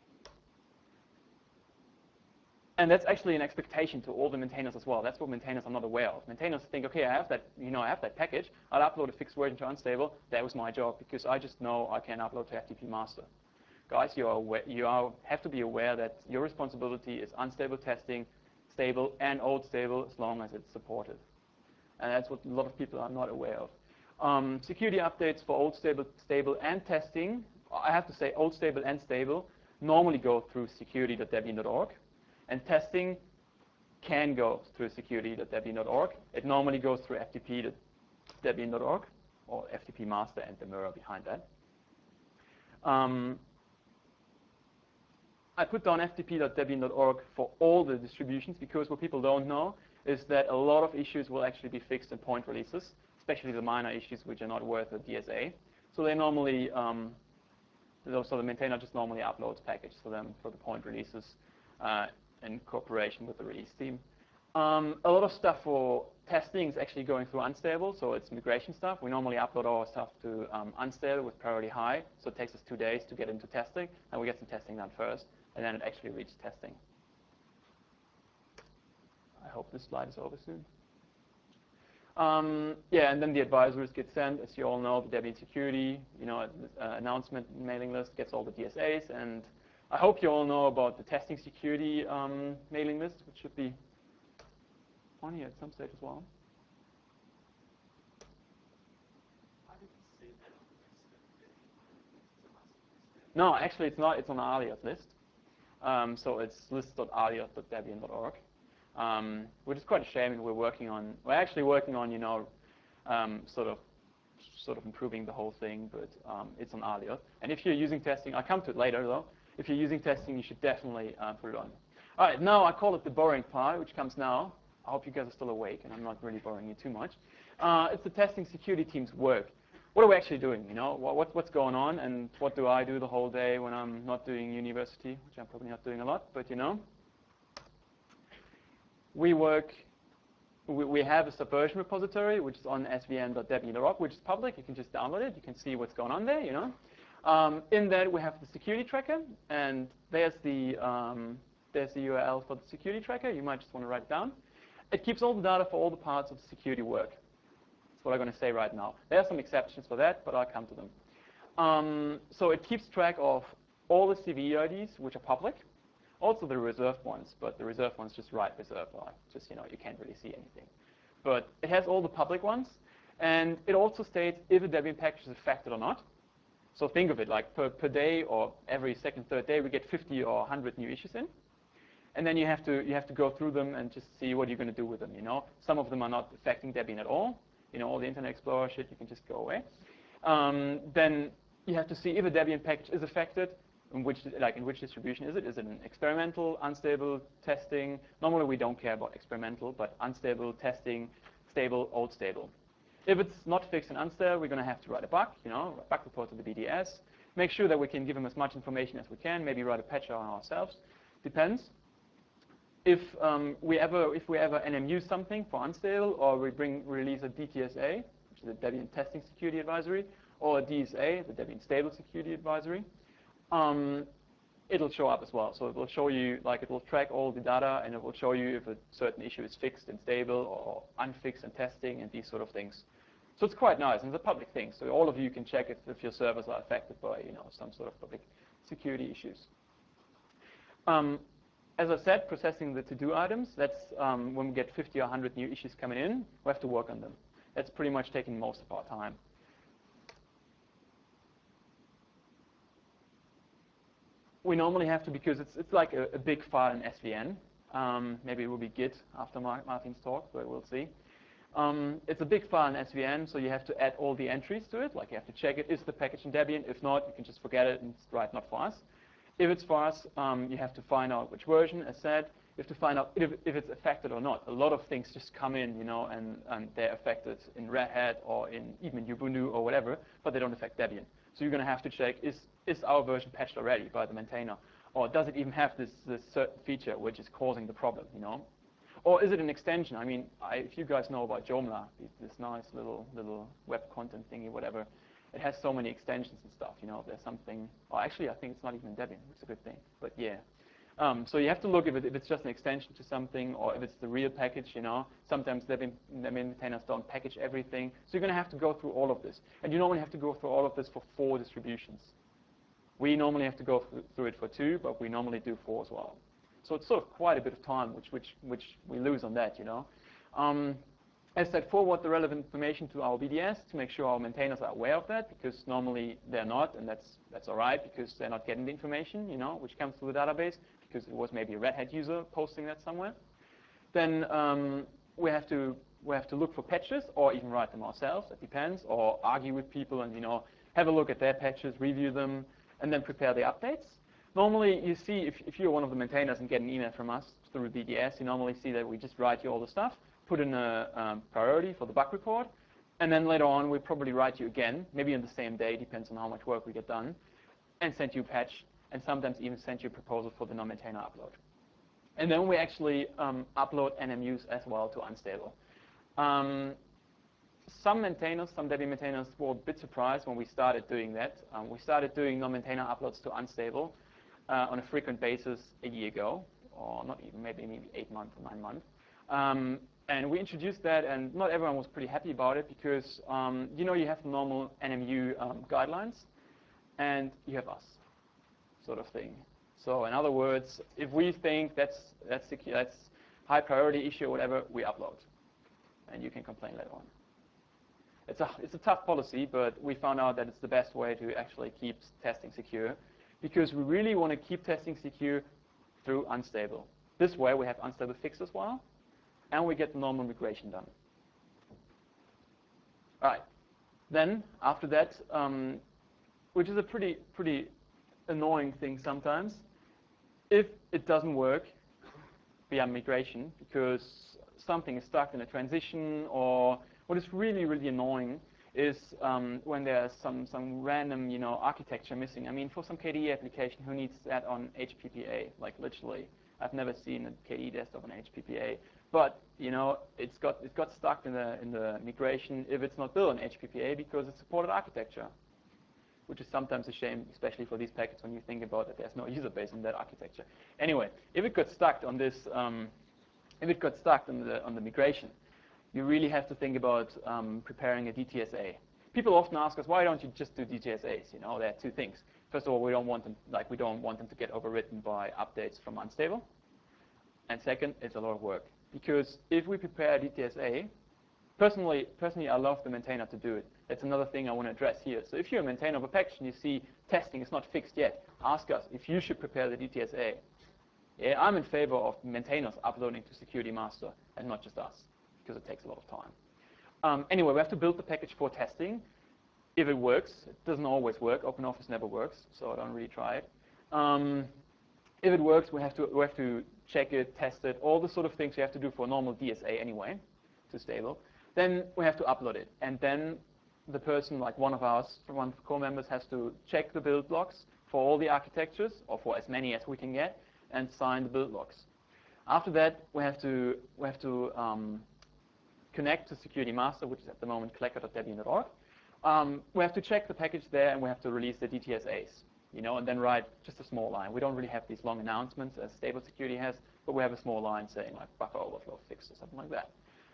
And that's actually an expectation to all the maintainers as well. That's what maintainers are not aware of. Maintainers think, okay, I have that, you know, I have that package. I'll upload a fixed version to unstable. That was my job because I just know I can upload to F T P master. Guys, you are aware, you are, have to be aware that your responsibility is unstable testing, stable, and old stable as long as it's supported. And that's what a lot of people are not aware of. Um, security updates for old stable, stable, and testing. I have to say, old stable and stable normally go through security dot debian dot org. And testing can go through security dot debian dot org. It normally goes through F T P dot debian dot org, or F T P master and the mirror behind that. Um, I put down F T P dot debian dot org for all the distributions because what people don't know is that a lot of issues will actually be fixed in point releases, especially the minor issues which are not worth a D S A. So they normally, um, so the maintainer just normally uploads packages for them for the point releases. Uh, in cooperation with the release team. Um, a lot of stuff for testing is actually going through Unstable, so it's migration stuff. We normally upload all our stuff to um, Unstable with priority high, so it takes us two days to get into testing, and we get some testing done first, and then it actually reaches testing. I hope this slide is over soon. Um, yeah, and then the advisories get sent. As you all know, the Debian security, you know, uh, announcement mailing list gets all the D S As, and I hope you all know about the testing security um, mailing list, which should be on here at some stage as well. No, actually, it's not. It's on Aliot list. Um, so it's list dot aliot dot debian dot org. Um, which is quite a shame. We're working on, we're actually working on, you know, um, sort of, sort of improving the whole thing, but um, it's on Aliot. And if you're using testing, I'll come to it later though. If you're using testing, you should definitely uh, put it on. All right, now I call it the boring part, which comes now. I hope you guys are still awake, and I'm not really boring you too much. Uh, it's the testing security team's work. What are we actually doing? You know, what, what's going on, and what do I do the whole day when I'm not doing university, which I'm probably not doing a lot, but you know. We work, we, we have a Subversion repository, which is on s v n dot debian dot org, which is public. You can just download it. You can see what's going on there, you know. Um, in that, we have the security tracker, and there's the, um, there's the U R L for the security tracker. You might just want to write it down. It keeps all the data for all the parts of the security work. That's what I'm going to say right now. There are some exceptions for that, but I'll come to them. Um, so it keeps track of all the C V E I Ds, which are public. Also the reserved ones, but the reserved ones just write reserved, like just, you know, you can't really see anything. But it has all the public ones, and it also states if a Debian package is affected or not. So think of it like per, per day or every second, third day, we get fifty or one hundred new issues in. And then you have to you have to go through them and just see what you're going to do with them, you know. Some of them are not affecting Debian at all. You know, all the Internet Explorer shit, you can just go away. Um, then you have to see if a Debian package is affected. In which, like, in which distribution is it? Is it an experimental, unstable, testing? Normally, we don't care about experimental, but unstable, testing, stable, old stable. If it's not fixed and unstable, we're going to have to write a bug, you know, a bug report to the B D S. Make sure that we can give them as much information as we can. Maybe write a patch on ourselves. Depends. If um, we ever, if we ever N M U something for unstable, or we bring release a D T S A, which is a Debian Testing Security Advisory, or a D S A, the Debian Stable Security Advisory. Um, it'll show up as well. So it will show you, like, it will track all the data, and it will show you if a certain issue is fixed and stable or unfixed and testing and these sort of things. So it's quite nice, and it's a public thing. So all of you can check if, if your servers are affected by, you know, some sort of public security issues. Um, as I said, processing the to-do items, that's um, when we get fifty or one hundred new issues coming in, we have to work on them. That's pretty much taking most of our time. We normally have to, because it's, it's like a, a big file in S V N. Um, maybe it will be Git after Martin's talk, but we'll see. Um, it's a big file in S V N, so you have to add all the entries to it. Like, you have to check it, is the package in Debian? If not, you can just forget it and write not for us. If it's for us, um, you have to find out which version, as said. You have to find out if, if it's affected or not. A lot of things just come in, you know, and, and they're affected in Red Hat or in even Ubuntu or whatever, but they don't affect Debian. So you're going to have to check, is, is our version patched already by the maintainer? Or does it even have this, this certain feature which is causing the problem, you know? Or is it an extension? I mean, I, if you guys know about Joomla, this nice little little web content thingy, whatever, it has so many extensions and stuff, you know, if there's something, or actually I think it's not even in Debian, which is a good thing, but yeah. Um, so you have to look if, it, if it's just an extension to something, or if it's the real package, you know. Sometimes Debian maintainers don't package everything. So you're going to have to go through all of this. And you normally have to go through all of this for four distributions. We normally have to go through it for two, but we normally do four as well. So it's sort of quite a bit of time, which, which, which we lose on that, you know. Um, as I said, forward the relevant information to our B D S to make sure our maintainers are aware of that, because normally they're not, and that's, that's all right, because they're not getting the information, you know, which comes through the database, because it was maybe a Red Hat user posting that somewhere. Then um, we have to we have to look for patches, or even write them ourselves. It depends, or argue with people and, you know, have a look at their patches, review them, and then prepare the updates. Normally, you see, if, if you're one of the maintainers and get an email from us through B D S, you normally see that we just write you all the stuff, put in a um, priority for the bug report, and then later on, we'll probably write you again, maybe on the same day, depends on how much work we get done, and send you a patch, and sometimes even send you a proposal for the non-maintainer upload. And then we actually um, upload N M Us as well to Unstable. Um, some maintainers, some Debian maintainers were a bit surprised when we started doing that. Um, we started doing non-maintainer uploads to Unstable uh, on a frequent basis a year ago, or not even, maybe, maybe eight months or nine months. Um, and we introduced that, and not everyone was pretty happy about it because, um, you know, you have normal N M U um, guidelines, and you have us, sort of thing. So in other words, if we think that's that's secure, that's high priority issue or whatever, we upload, and you can complain later on. It's a it's a tough policy, but we found out that it's the best way to actually keep testing secure, because we really want to keep testing secure through Unstable. This way, we have Unstable fixed as well, and we get the normal migration done. All right. Then after that, um, which is a pretty pretty annoying thing sometimes, if it doesn't work via migration because something is stuck in a transition, or what is really, really annoying is um, when there's some, some random, you know, architecture missing. I mean, for some K D E application, who needs that on H P P A? Like literally, I've never seen a K D E desktop on H P P A. But you know, it's got it got stuck in the in the migration if it's not built on H P P A because it's supported architecture, which is sometimes a shame, especially for these packets when you think about it. There's no user base in that architecture. Anyway, if it got stuck on this, um, if it got stuck on the on the migration, you really have to think about um, preparing a D T S A. People often ask us, why don't you just do D T S As? You know, there are two things. First of all, we don't want them like we don't want them to get overwritten by updates from Unstable. And second, it's a lot of work, because if we prepare a D T S A, personally, personally, I love the maintainer to do it. That's another thing I want to address here. So if you're a maintainer of a package and you see testing is not fixed yet, ask us if you should prepare the D T S A. Yeah, I'm in favor of maintainers uploading to Security Master and not just us, because it takes a lot of time. Um, anyway, we have to build the package for testing. If it works, it doesn't always work. OpenOffice never works, so I don't really try it. Um, if it works, we have to we have to check it, test it, all the sort of things you have to do for a normal D S A anyway, to stable. Then we have to upload it, and then the person, like one of us, one of the core members, has to check the build logs for all the architectures, or for as many as we can get, and sign the build logs. After that, we have to we have to um, connect to Security Master, which is at the moment clacker dot debian dot org. Um, we have to check the package there, and we have to release the D T S As, you know, and then write just a small line. We don't really have these long announcements as Stable Security has, but we have a small line saying like buffer overflow fixed or something like that.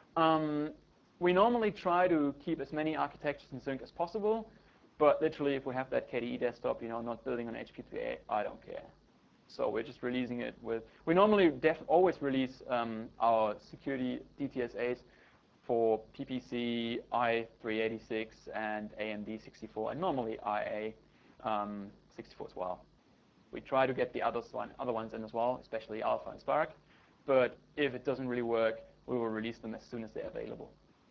Um, we normally try to keep as many architectures in sync as possible, but literally if we have that K D E desktop, you know, not building on H P P A, I don't care. So we're just releasing it with, we normally def always release um, our security D T S As for P P C, I three eighty-six, and A M D sixty-four, and normally I A um, sixty-four as well. We try to get the others one, other ones in as well, especially Alpha and Spark. But if it doesn't really work, we will release them as soon as they're available.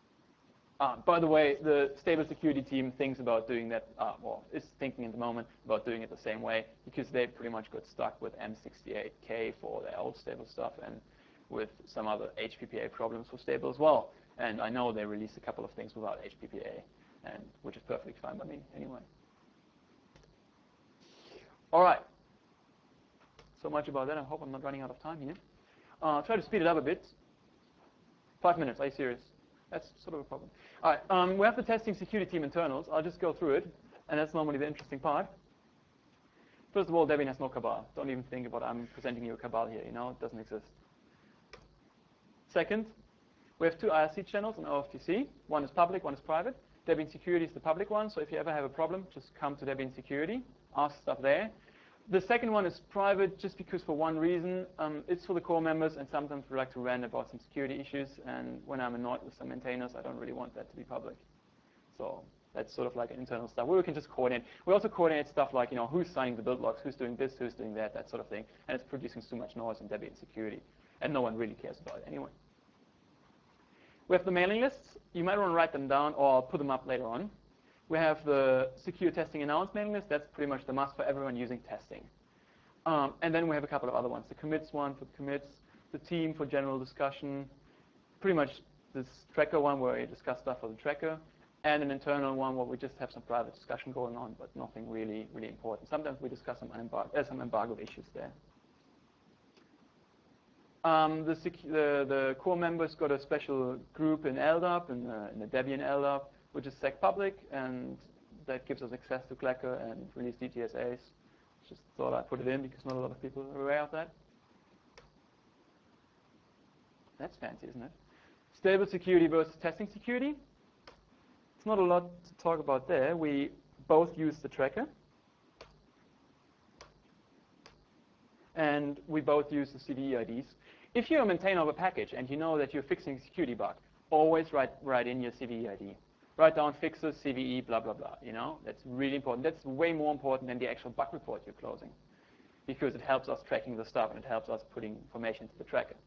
Uh, by the way, the stable security team thinks about doing that, uh, well, is thinking at the moment about doing it the same way, because they pretty much got stuck with M sixty-eight K for their old stable stuff and with some other H P P A problems for stable as well. And I know they released a couple of things without H P P A, and which is perfectly fine by me anyway. All right. So much about that. I hope I'm not running out of time here. Uh, try to speed it up a bit. Five minutes. Are you serious? That's sort of a problem. All right. Um, we have the testing security team internals. I'll just go through it, and that's normally the interesting part. First of all, Debian has no cabal. Don't even think about I'm presenting you a cabal here. You know, it doesn't exist. Second, we have two I R C channels on O F T C. One is public, one is private. Debian Security is the public one, so if you ever have a problem, just come to Debian Security, ask stuff there. The second one is private just because for one reason. Um, it's for the core members, and sometimes we like to rant about some security issues, and when I'm annoyed with some maintainers, I don't really want that to be public. So that's sort of like an internal stuff where we can just coordinate. We also coordinate stuff like, you know, who's signing the build logs, who's doing this, who's doing that, that sort of thing, and it's producing too much noise in Debian Security, and no one really cares about it anyway. We have the mailing lists. You might want to write them down or put them up later on. We have the secure testing announce mailing list. That's pretty much the must for everyone using testing. Um, and then we have a couple of other ones. The commits one for commits, the team for general discussion, pretty much this tracker one where you discuss stuff for the tracker, and an internal one where we just have some private discussion going on, but nothing really, really important. Sometimes we discuss some, unembargo, uh, some embargo issues there. Um, the, the, the core members got a special group in L D A P, in the, in the Debian L D A P, which is sec public, and that gives us access to Klecker and release D T S As. Just thought I'd put it in because not a lot of people are aware of that. That's fancy, isn't it? Stable security versus testing security. It's not a lot to talk about there. We both use the tracker. And we both use the C V E I Ds. If you're a maintainer of a package and you know that you're fixing a security bug, always write, write in your C V E I D. Write down fixes, C V E, blah, blah, blah. You know, that's really important. That's way more important than the actual bug report you're closing, because it helps us tracking the stuff and it helps us putting information to the tracker.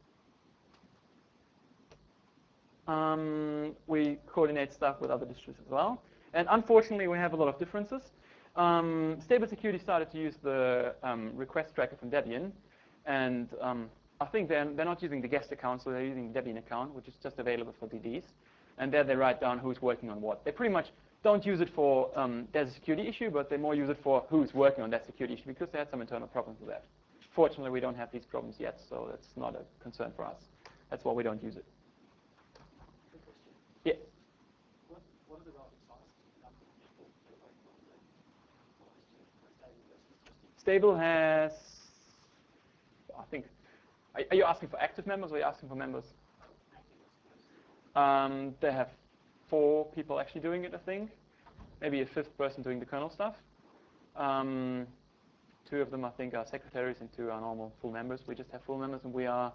Um, we coordinate stuff with other distros as well. And unfortunately, we have a lot of differences. Um, Stable Security started to use the um, request tracker from Debian. And um, I think they're, they're not using the guest account, so they're using the Debian account, which is just available for D Ds. And there they write down who's working on what. They pretty much don't use it for um, there's a security issue, but they more use it for who's working on that security issue, because they had some internal problems with that. Fortunately, we don't have these problems yet, so that's not a concern for us. That's why we don't use it. Good question. Yeah. What, what are the relative sizes of the number of people that are working on the stable versus testing? Stable has, I think, are, are you asking for active members or are you asking for members? Um, they have four people actually doing it, I think. Maybe a fifth person doing the kernel stuff. Um, two of them, I think, are secretaries and two are normal full members. We just have full members, and we are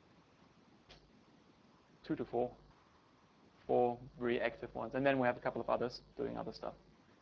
two to four. Four very active ones. And then we have a couple of others doing other stuff.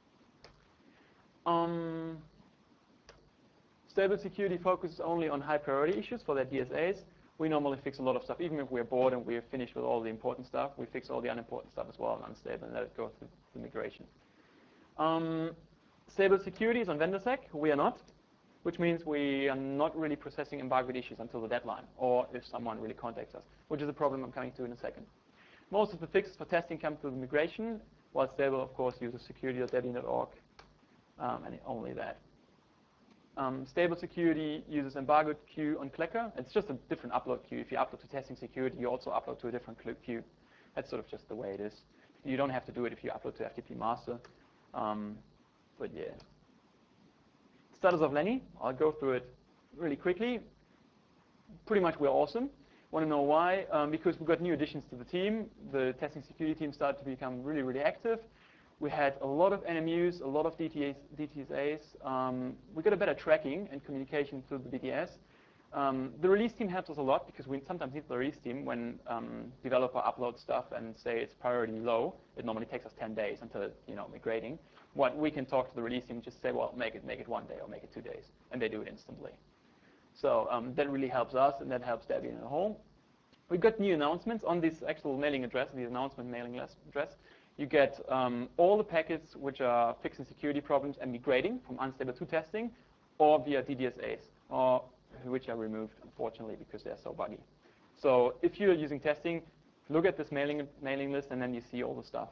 Um, Stable Security focuses only on high priority issues for their D S As. We normally fix a lot of stuff. Even if we're bored and we're finished with all the important stuff, we fix all the unimportant stuff as well and unstable and let it go through the migration. Um, Stable Security is on VendorSec. We are not, which means we are not really processing embargoed issues until the deadline, or if someone really contacts us, which is a problem I'm coming to in a second. Most of the fixes for testing come through the migration, while Stable, of course, uses security dot debian dot org, um, and only that. Um, Stable Security uses embargoed queue on Klecker. It's just a different upload queue. If you upload to testing security, you also upload to a different queue. That's sort of just the way it is. You don't have to do it if you upload to F T P master. Um, but yeah. Status of Lenny, I'll go through it really quickly. Pretty much we're awesome. Want to know why? Um, because we got new additions to the team. The testing security team started to become really, really active. We had a lot of N M Us, a lot of D T As, D T S As. Um, we got a better tracking and communication through the B T S. Um, the release team helps us a lot because we sometimes need the release team when um, developer uploads stuff and say it's priority low. It normally takes us ten days until you know migrating. What we can talk to the release team, just say, well, make it make it one day or make it two days, and they do it instantly. So um, that really helps us, and that helps Debian as a whole. We got new announcements on this actual mailing address, the announcement mailing address. You get um, all the packets which are fixing security problems and migrating from unstable to testing, or via D D S As, or which are removed, unfortunately, because they're so buggy. So if you're using testing, look at this mailing mailing list, and then you see all the stuff.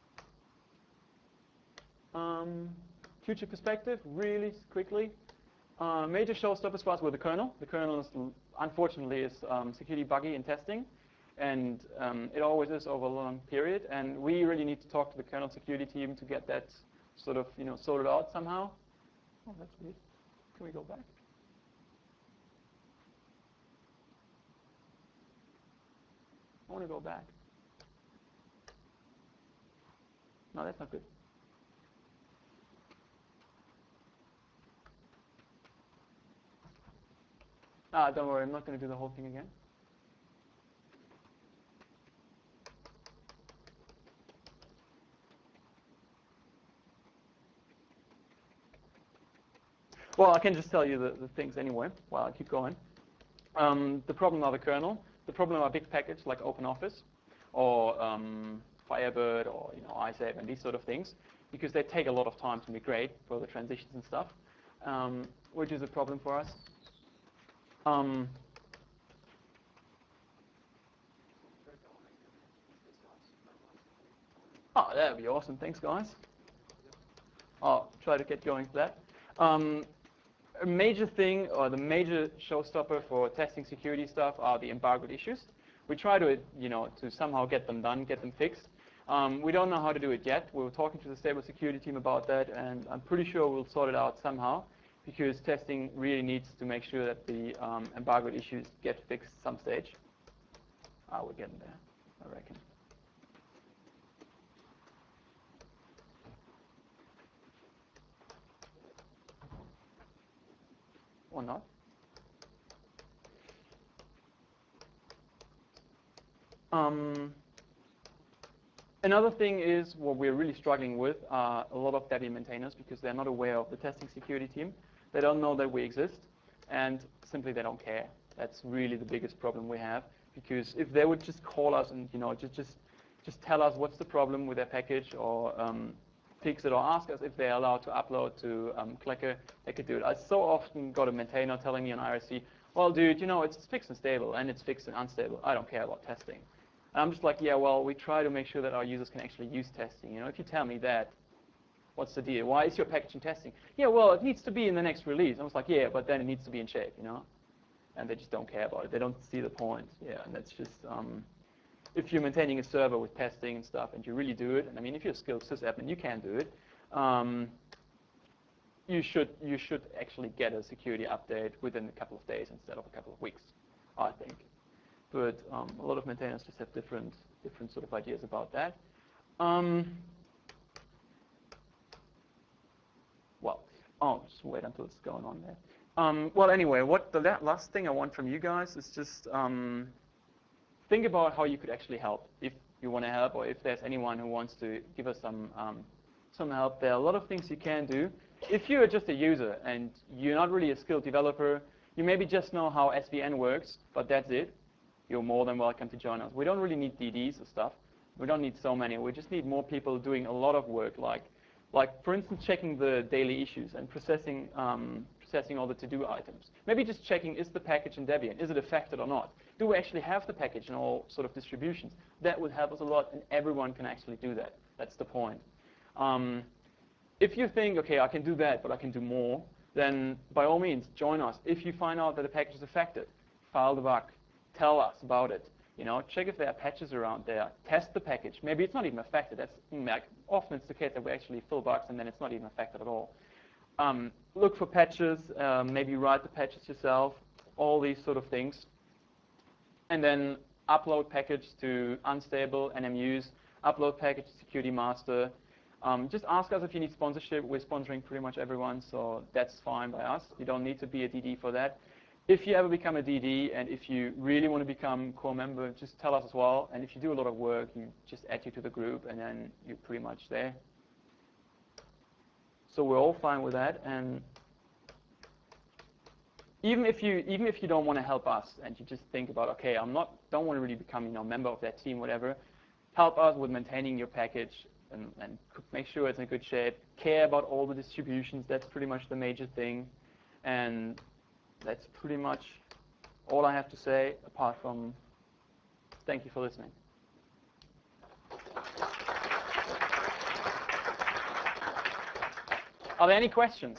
Um, future perspective, really quickly. Uh, major showstoppers for us were the kernel. The kernel, is, unfortunately, is um, security buggy in testing. And um, it always is over a long period. And we really need to talk to the kernel security team to get that sort of, you know, sorted out somehow. Oh, that's weird. Can we go back? I want to go back. No, that's not good. Ah, don't worry. I'm not going to do the whole thing again. Well, I can just tell you the, the things anyway while I keep going. Um, the problem are the kernel. The problem are big packages like OpenOffice or um, Firebird or you know iSafe and these sort of things, because they take a lot of time to migrate for the transitions and stuff, um, which is a problem for us. Um, oh, that would be awesome. Thanks, guys. I'll try to get going for that. Um, a major thing, or the major showstopper for testing security stuff, are the embargoed issues. We try to, you know, to somehow get them done, get them fixed. Um, we don't know how to do it yet. We were talking to the stable security team about that, and I'm pretty sure we'll sort it out somehow, because testing really needs to make sure that the um, embargoed issues get fixed some stage. Ah, we're getting there, I reckon. Or not. Um, another thing is what we're really struggling with are a lot of Debian maintainers, because they're not aware of the testing security team. They don't know that we exist, and simply they don't care. That's really the biggest problem we have, because if they would just call us and, you know, just just just tell us what's the problem with their package, or um, fix it, or ask us if they're allowed to upload to um, Clicker, they could do it. I so often got a maintainer telling me on I R C, well, dude, you know, it's fixed and stable, and it's fixed and unstable. I don't care about testing. And I'm just like, yeah, well, we try to make sure that our users can actually use testing. You know, if you tell me that, what's the deal? Why is your package in testing? Yeah, well, it needs to be in the next release. I was like, yeah, but then it needs to be in shape, you know? And they just don't care about it. They don't see the point. Yeah, and that's just, um, if you're maintaining a server with testing and stuff, and you really do it, and I mean, if you're a skilled sysadmin, you can do it, um, you should you should actually get a security update within a couple of days instead of a couple of weeks, I think. But um, a lot of maintainers just have different different sort of ideas about that. Um, well, oh, just wait until it's going on there. Um, well, anyway, what the last thing I want from you guys is just um, think about how you could actually help, if you want to help, or if there's anyone who wants to give us some um, some help. There are a lot of things you can do. If you're just a user and you're not really a skilled developer, you maybe just know how S V N works, but that's it. You're more than welcome to join us. We don't really need D Ds or stuff. We don't need so many. We just need more people doing a lot of work, like, like for instance, checking the daily issues and processing um, processing all the to-do items. Maybe just checking, is the package in Debian? Is it affected or not? Do we actually have the package in all sort of distributions? That would help us a lot, and everyone can actually do that. That's the point. Um, if you think, okay, I can do that, but I can do more, then by all means, join us. If you find out that the package is affected, file the bug. Tell us about it. You know, check if there are patches around there. Test the package. Maybe it's not even affected. That's like, often it's the case that we actually fill bugs and then it's not even affected at all. Um, look for patches. Um, maybe write the patches yourself. All these sort of things. And then upload package to unstable N M Us. Upload package to Security Master. Um, just ask us if you need sponsorship. We're sponsoring pretty much everyone, so that's fine by us. You don't need to be a D D for that. If you ever become a D D, and if you really want to become core member, just tell us as well. And if you do a lot of work, you just add you to the group, and then you're pretty much there. So we're all fine with that. And even if you even if you don't want to help us, and you just think about, okay, I'm not don't want to really become, you know, a member of that team, whatever, help us with maintaining your package and, and make sure it's in good shape. Care about all the distributions. That's pretty much the major thing. And that's pretty much all I have to say, apart from thank you for listening. Are there any questions?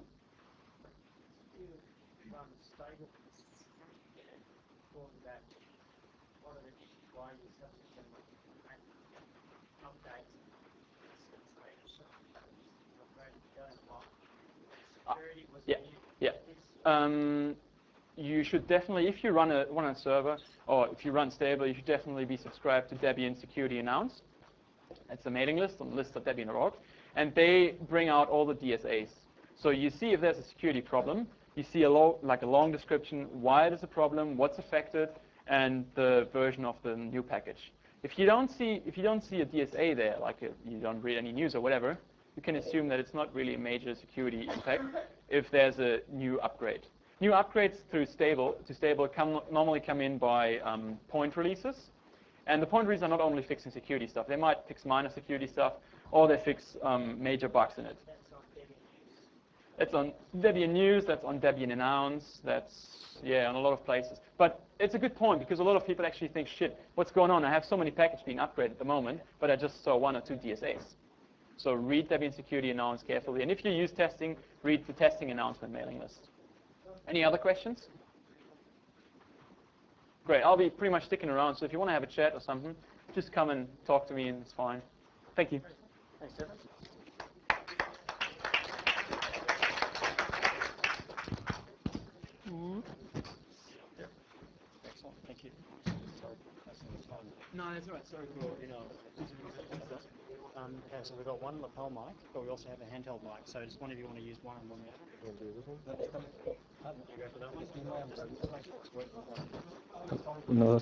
You run stable for that. One of the issues why you subsequently update security was yeah, yeah. Um, you should definitely, if you run a run a server, or if you run stable, you should definitely be subscribed to Debian Security Announce. It's a mailing list on the list of Debian dot org, and they bring out all the D S As. So you see if there's a security problem, you see a lo like a long description, why it is a problem, what's affected, and the version of the new package. If you don't see if you don't see a D S A there, like a, you don't read any news or whatever, you can assume that it's not really a major security impact if there's a new upgrade. New upgrades through stable to stable come, normally come in by um, point releases. And the point releases are not only fixing security stuff. They might fix minor security stuff, or they fix um, major bugs in it. It's on Debian News, that's on Debian Announce, that's, yeah, on a lot of places. But it's a good point, because a lot of people actually think, shit, what's going on? I have so many packages being upgraded at the moment, but I just saw one or two D S As. So read Debian security announcements carefully. And if you use testing, read the testing announcement mailing list. Any other questions? Great. I'll be pretty much sticking around. So if you want to have a chat or something, just come and talk to me and it's fine. Thank you. Thanks, Stephen. Yep. Excellent. Thank you. No, that's all right. Sorry for, you know. Um, okay, so we've got one lapel mic, but we also have a handheld mic. So just one of you want to use one and one the other. You want to do this one? You go for that one? No.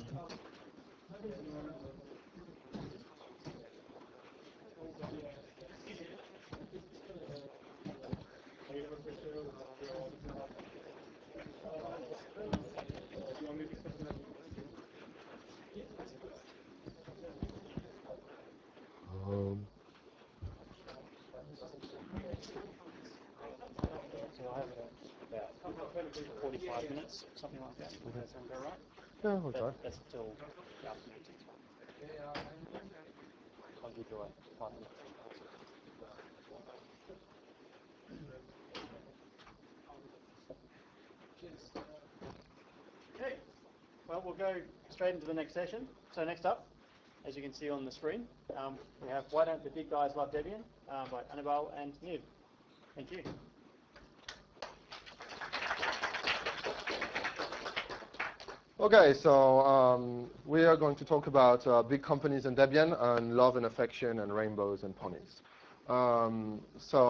Um. So I'll have about forty-five minutes, something like that. Does that sound about right? Yeah, we'll try. That, that's till the afternoon. I'll give you a five minutes. Okay, well, we'll go straight into the next session. So next up, as you can see on the screen, um, we have Why Don't the Big Guys Love Debian um, by Annabelle and Niv. Thank you. Okay, so um, we are going to talk about uh, big companies and Debian and love and affection and rainbows and ponies. Um, so